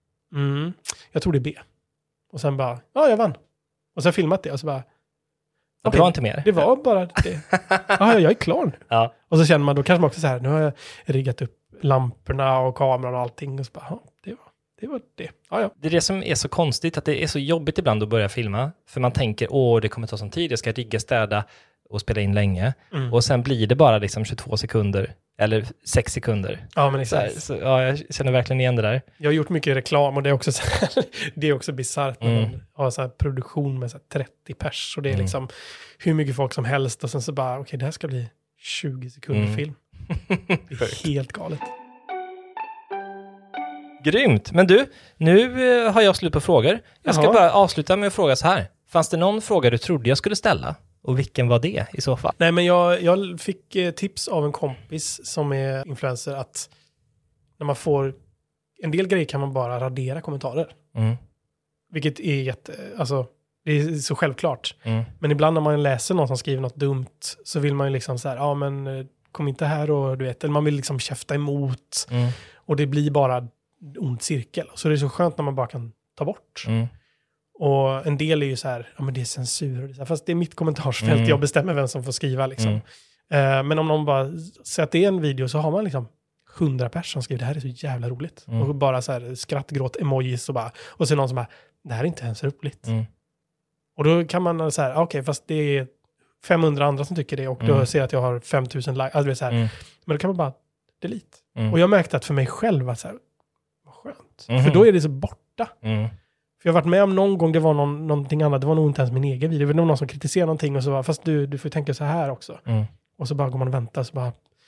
S5: mm, jag tror det är B. Och sen bara, ja, jag vann. Och sen filmat det och så bara,
S4: ja, det var inte mer.
S5: Det var bara det. Ja, jag är klar nu. Ja. Och så känner man, då kanske man också så här, nu har jag riggat upp lamporna och kameran och allting. Och så bara, ja, det var det. Var det. Ja, ja.
S4: Det är det som är så konstigt, att det är så jobbigt ibland att börja filma. För man tänker, åh, det kommer ta sån tid, jag ska rigga, städa och spela in länge. Mm. Och sen blir det bara liksom tjugotvå sekunder. Eller sex sekunder.
S5: Ja, men exakt.
S4: Så, så, ja, jag känner verkligen igen det där.
S5: Jag har gjort mycket reklam och det är också, så här, det är också bisarrt när mm. man har så här produktion med så här trettio pers. Och det är mm. liksom hur mycket folk som helst. Och sen så bara, okej, okay, det här ska bli tjugo sekunder mm. film. Det är helt galet.
S4: Grymt. Men du, nu har jag slut på frågor. Jag ska Jaha. bara avsluta med att fråga så här. Fanns det någon fråga du trodde jag skulle ställa Och vilken var det i så fall?
S5: Nej, men jag, jag fick eh, tips av en kompis som är influencer att när man får en del grejer kan man bara radera kommentarer.
S4: Mm.
S5: Vilket är jätte, alltså det är så självklart.
S4: Mm.
S5: Men ibland när man läser någon som skriver något dumt så vill man ju liksom så här, ja men eh, kom inte här och du vet, eller man vill liksom käfta emot.
S4: Mm.
S5: Och det blir bara ond cirkel. Så det är så skönt när man bara kan ta bort.
S4: Mm.
S5: Och en del är ju så här, ja men det är censur. Och det är så här, fast det är mitt kommentarsfält,
S4: Mm.
S5: jag bestämmer vem som får skriva liksom.
S4: Mm.
S5: Eh, men om någon bara säger att det är en video så har man liksom hundra personer som skriver, det här är så jävla roligt.
S4: Mm.
S5: Och bara så här skrattgråt emojis och bara, och så någon som bara, det här är inte ens roligt.
S4: Mm.
S5: Och då kan man så här, okej okay, fast det är femhundra andra som tycker det och
S4: Mm.
S5: då ser jag att jag har femtusen likes. Alltså det är så här,
S4: Mm.
S5: men då kan man bara delete.
S4: Mm.
S5: Och jag märkte att för mig själv att så här, vad skönt.
S4: Mm.
S5: För då är det så borta.
S4: Mm.
S5: För jag har varit med om någon gång, det var någon, någonting annat, det var nog inte ens min egen video. Det var någon som kritiserade någonting och så var, fast du, du får tänka så här också.
S4: Mm.
S5: Och så bara går man och väntar, så bara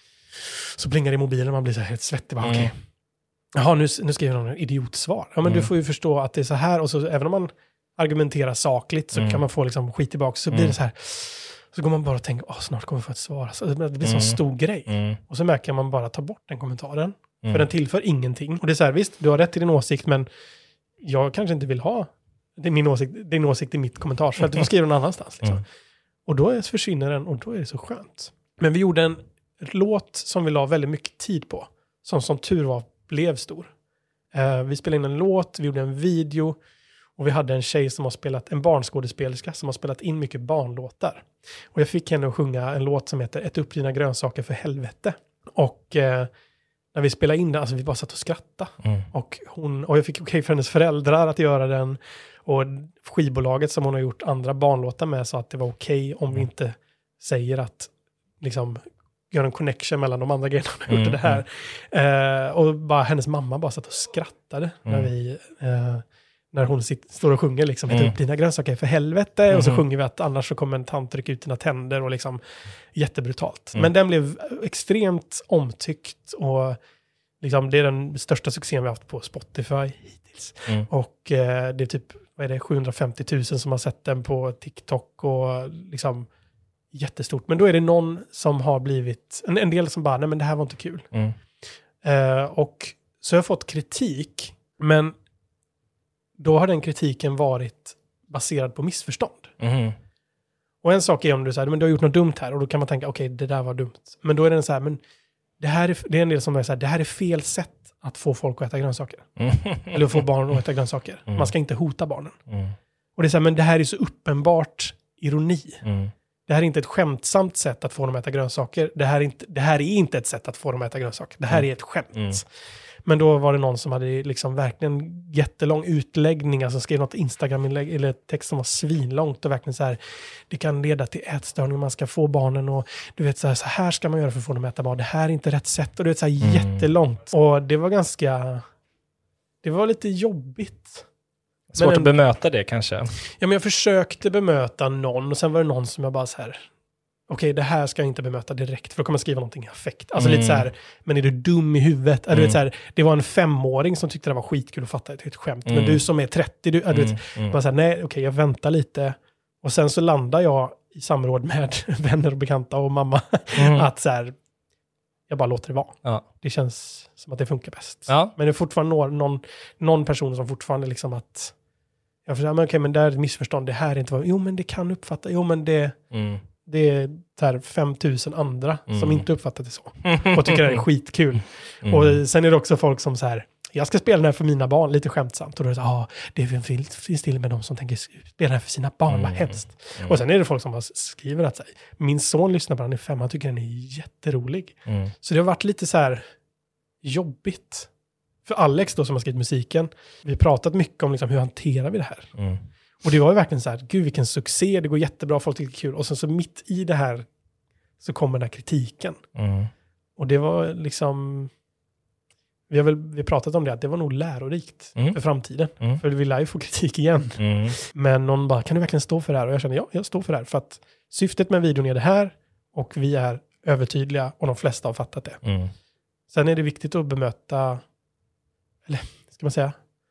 S5: så plingar det i mobilen och man blir så här helt svettig. Bara,
S4: Mm.
S5: okej. Jaha, nu, nu skriver någon en idiotsvar. Ja, men
S4: Mm.
S5: du får ju förstå att det är så här. Och så även om man argumenterar sakligt så
S4: Mm.
S5: kan man få liksom skit tillbaka. Så blir
S4: Mm.
S5: det så här. Så går man bara och tänker, åh, snart kommer jag få ett svar. Så det blir en sån
S4: Mm.
S5: stor grej.
S4: Mm.
S5: Och så märker man bara ta bort den kommentaren.
S4: Mm.
S5: För den tillför ingenting. Och det är så här, visst, du har rätt i din åsikt, men jag kanske inte vill ha det är min åsikt, din åsikt i mitt kommentarsfält. Du får skriva någon annanstans. Liksom.
S4: Mm.
S5: Och då är, försvinner den och då är det så skönt. Men vi gjorde en låt som vi la väldigt mycket tid på. Som som tur var blev stor. Uh, vi spelade in en låt, vi gjorde en video. Och vi hade en tjej som har spelat, en barnskådespelerska som har spelat in mycket barnlåtar. Och jag fick henne att sjunga en låt som heter Ett upp dina grönsaker för helvete. Och uh, när vi spelade in den, alltså vi bara satt och skrattade.
S4: Mm.
S5: Och, hon, och jag fick okej okay för hennes föräldrar att göra den. Och skivbolaget som hon har gjort andra barnlåtar med sa att det var okej okay om vi inte säger att liksom gör en connection mellan de andra grejerna hon har gjort
S4: Mm,
S5: det här. Eh, och bara hennes mamma bara satt och skrattade
S4: Mm.
S5: när vi eh, när hon sitter, står och sjunger liksom,
S4: Mm.
S5: mm. upp dina grönsaker för helvete. Mm. Och så
S4: Mhm.
S5: sjunger vi att annars så kommer en tant trycka ut dina tänder och liksom jättebrutalt.
S4: Mm.
S5: Men den blev extremt omtyckt och liksom, det är den största succén vi har haft på Spotify hittills.
S4: Mm.
S5: Och eh, det är typ, vad är det, sjuhundrafemtio tusen som har sett den på TikTok och liksom jättestort. Men då är det någon som har blivit, en, en del som bara, nej men det här var inte kul.
S4: Mm.
S5: Eh, och så har jag fått kritik, men då har den kritiken varit baserad på missförstånd.
S4: Mm.
S5: Och en sak är om du säger, men du har gjort något dumt här och då kan man tänka, okej, okay, det där var dumt. Men då är det en så här, men det här är, det är en del som är så här, det här är fel sätt att få folk att äta grönsaker.
S4: Mm.
S5: Eller få barn att äta grönsaker.
S4: Mm.
S5: Man ska inte hota barnen.
S4: Mm.
S5: Och det är så här, men det här är så uppenbart ironi.
S4: Mm.
S5: Det här är inte ett skämtsamt sätt att få dem att äta grönsaker. Det här är inte, det här är inte ett sätt att få dem att äta grönsaker. Det här är ett skämt.
S4: Mm.
S5: Men då var det någon som hade liksom verkligen jättelång utläggning, alltså skrev något Instagram-inlägg eller text som var svinlångt och verkligen så här, det kan leda till ätstörning, man ska få barnen och du vet så här, så här ska man göra för att få dem att äta barn, det här är inte rätt sätt och du vet så här
S4: Mm.
S5: jättelångt. Och det var ganska, det var lite jobbigt.
S4: Svårt
S5: Men en-
S4: att bemöta det kanske.
S5: Ja, men jag försökte bemöta någon och sen var det någon som jag bara så här, okej, det här ska jag inte bemöta direkt för då kommer jag skriva någonting i affekt. Alltså
S4: Mm.
S5: lite så här, men är du dum i huvudet? Eller, du
S4: Mm.
S5: vet, så här, det var en femåring som tyckte det var skitkul att fatta ett, ett skämt.
S4: Mm.
S5: Men du som är trettio, du, mm. du vet,
S4: Mm. Mm.
S5: bara så här, nej, okej, jag väntar lite. Och sen så landar jag i samråd med vänner och bekanta och mamma
S4: Mm.
S5: att så här, jag bara låter det vara.
S4: Ja.
S5: Det känns som att det funkar bäst.
S4: Ja.
S5: Men det är fortfarande någon, någon, någon person som fortfarande liksom att jag försöker, men okej, men det är ett missförstånd, det här är inte vad, jo men det kan uppfatta, jo men det,
S4: Mm.
S5: det är så här fem tusen andra
S4: Mm.
S5: som inte uppfattat det så. Och tycker det är skitkul.
S4: Mm.
S5: Och sen är det också folk som så här, jag ska spela den här för mina barn, lite skämtsamt. Och då är det så här, ah, det finns till med de som tänker spela den här för sina barn,
S4: Mm.
S5: vad hemskt.
S4: Mm.
S5: Och sen är det folk som bara skriver att så här, min son lyssnar på den i fem, han tycker den är jätterolig.
S4: Mm.
S5: Så det har varit lite så här jobbigt. För Alex då som har skrivit musiken, vi har pratat mycket om liksom, hur hanterar vi det här?
S4: Mm.
S5: Och det var ju verkligen så här, gud vilken succé, det går jättebra, folk tycker det är kul. Och sen så mitt i det här så kommer den här kritiken.
S4: Mm.
S5: Och det var liksom, vi har väl vi har pratat om det, att det var nog lärorikt
S4: Mm.
S5: för framtiden.
S4: Mm.
S5: För vi lär ju få kritik igen.
S4: Mm.
S5: Men någon bara, kan du verkligen stå för det här? Och jag känner, ja, jag står för det här. För att syftet med videon är det här och vi är övertydliga och de flesta har fattat det.
S4: Mm.
S5: Sen är det viktigt att bemöta, eller ska man säga,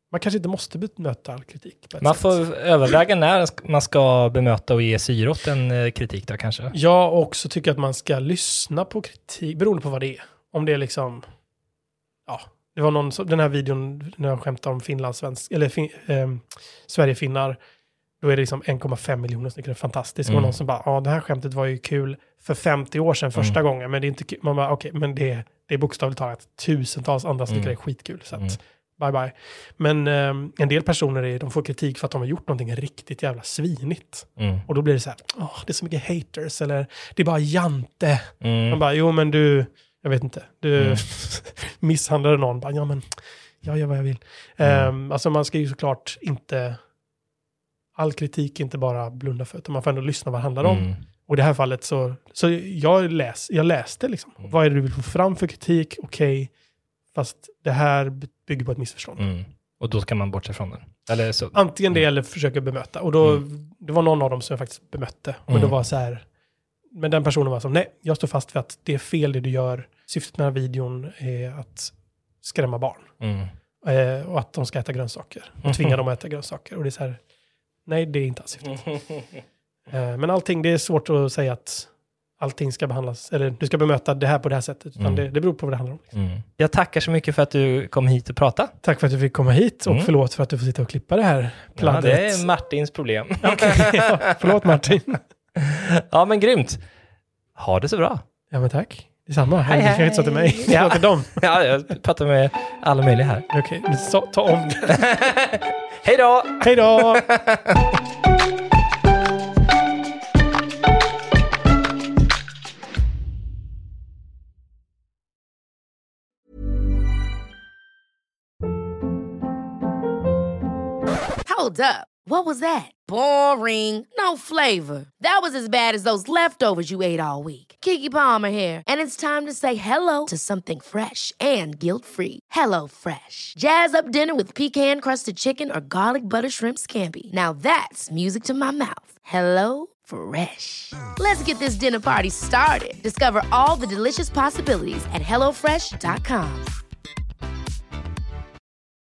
S5: man kanske inte måste bemöta all kritik.
S4: Man
S5: sätt.
S4: får överväga när man ska bemöta och ge syre åt en kritik då kanske.
S5: Jag också tycker att man ska lyssna på kritik, beroende på vad det är. Om det är liksom, ja, det var någon, den här videon när jag skämtade om Finlandssvensk, eller fin, eh, Sverige-finnar, då är det liksom en komma fem miljoner stycken, det är fantastiskt. Mm. Och någon som bara, ja det här skämtet var ju kul för femtio år sedan första mm. gången, men det är inte kul. Man bara, okej, okay, men det, det är bokstavligt talat tusentals andra stycken, mm. det är skitkul. Så att, mm. bye bye. Men um, en del personer är, de får kritik för att de har gjort någonting riktigt jävla svinigt. Mm. Och då blir det så här, åh, det är så mycket haters, eller det är bara jante. Mm. Man bara, jo men du, jag vet inte, du mm. misshandlade någon. Bara, ja men, jag gör vad jag vill. Mm. Um, alltså man ska ju såklart inte, all kritik inte bara blunda för, utan man får ändå lyssna vad det handlar om. Mm. Och i det här fallet så, så jag, läs, jag läste liksom, mm. vad är det du vill få fram för kritik? Okej, okay. Fast det här bygger på ett missförstånd. Mm.
S4: Och då ska man bortse från den? Eller så.
S5: Antingen det mm. eller försöka bemöta. Och då, mm. det var någon av dem som jag faktiskt bemötte. Och mm. då var så här, men den personen var som, nej, jag står fast för att det är fel det du gör. Syftet med den här videon är att skrämma barn. Mm. Eh, och att de ska äta grönsaker. Och tvinga dem att äta grönsaker. Och det är så här, nej, det är inte alls syftet. eh, men allting, det är svårt att säga att allting ska behandlas, eller du ska bemöta det här på det här sättet. Utan mm. det, det beror på vad det handlar om. Liksom.
S4: Mm. Jag tackar så mycket för att du kom hit och prata.
S5: Tack för att du fick komma hit och mm. förlåt för att du får sitta och klippa det här pladdret.
S4: Ja, det är Martins problem.
S5: Okay, ja, förlåt Martin.
S4: Ja, men grymt. Ha det så bra.
S5: Ja, men tack. Detsamma. Hej, hej. Du kan inte säga till mig. Ja. Jag till dem.
S4: Ja, jag pratar med alla möjliga här.
S5: Okej, okay, så ta om det.
S4: Hej då!
S5: Hej då!
S6: Hold up. What was that? Boring. No flavor. That was as bad as those leftovers you ate all week. Keke Palmer here, and it's time to say hello to something fresh and guilt-free. Hello Fresh. Jazz up dinner with pecan-crusted chicken or garlic butter shrimp scampi. Now that's music to my mouth. Hello Fresh. Let's get this dinner party started. Discover all the delicious possibilities at hello fresh dot com.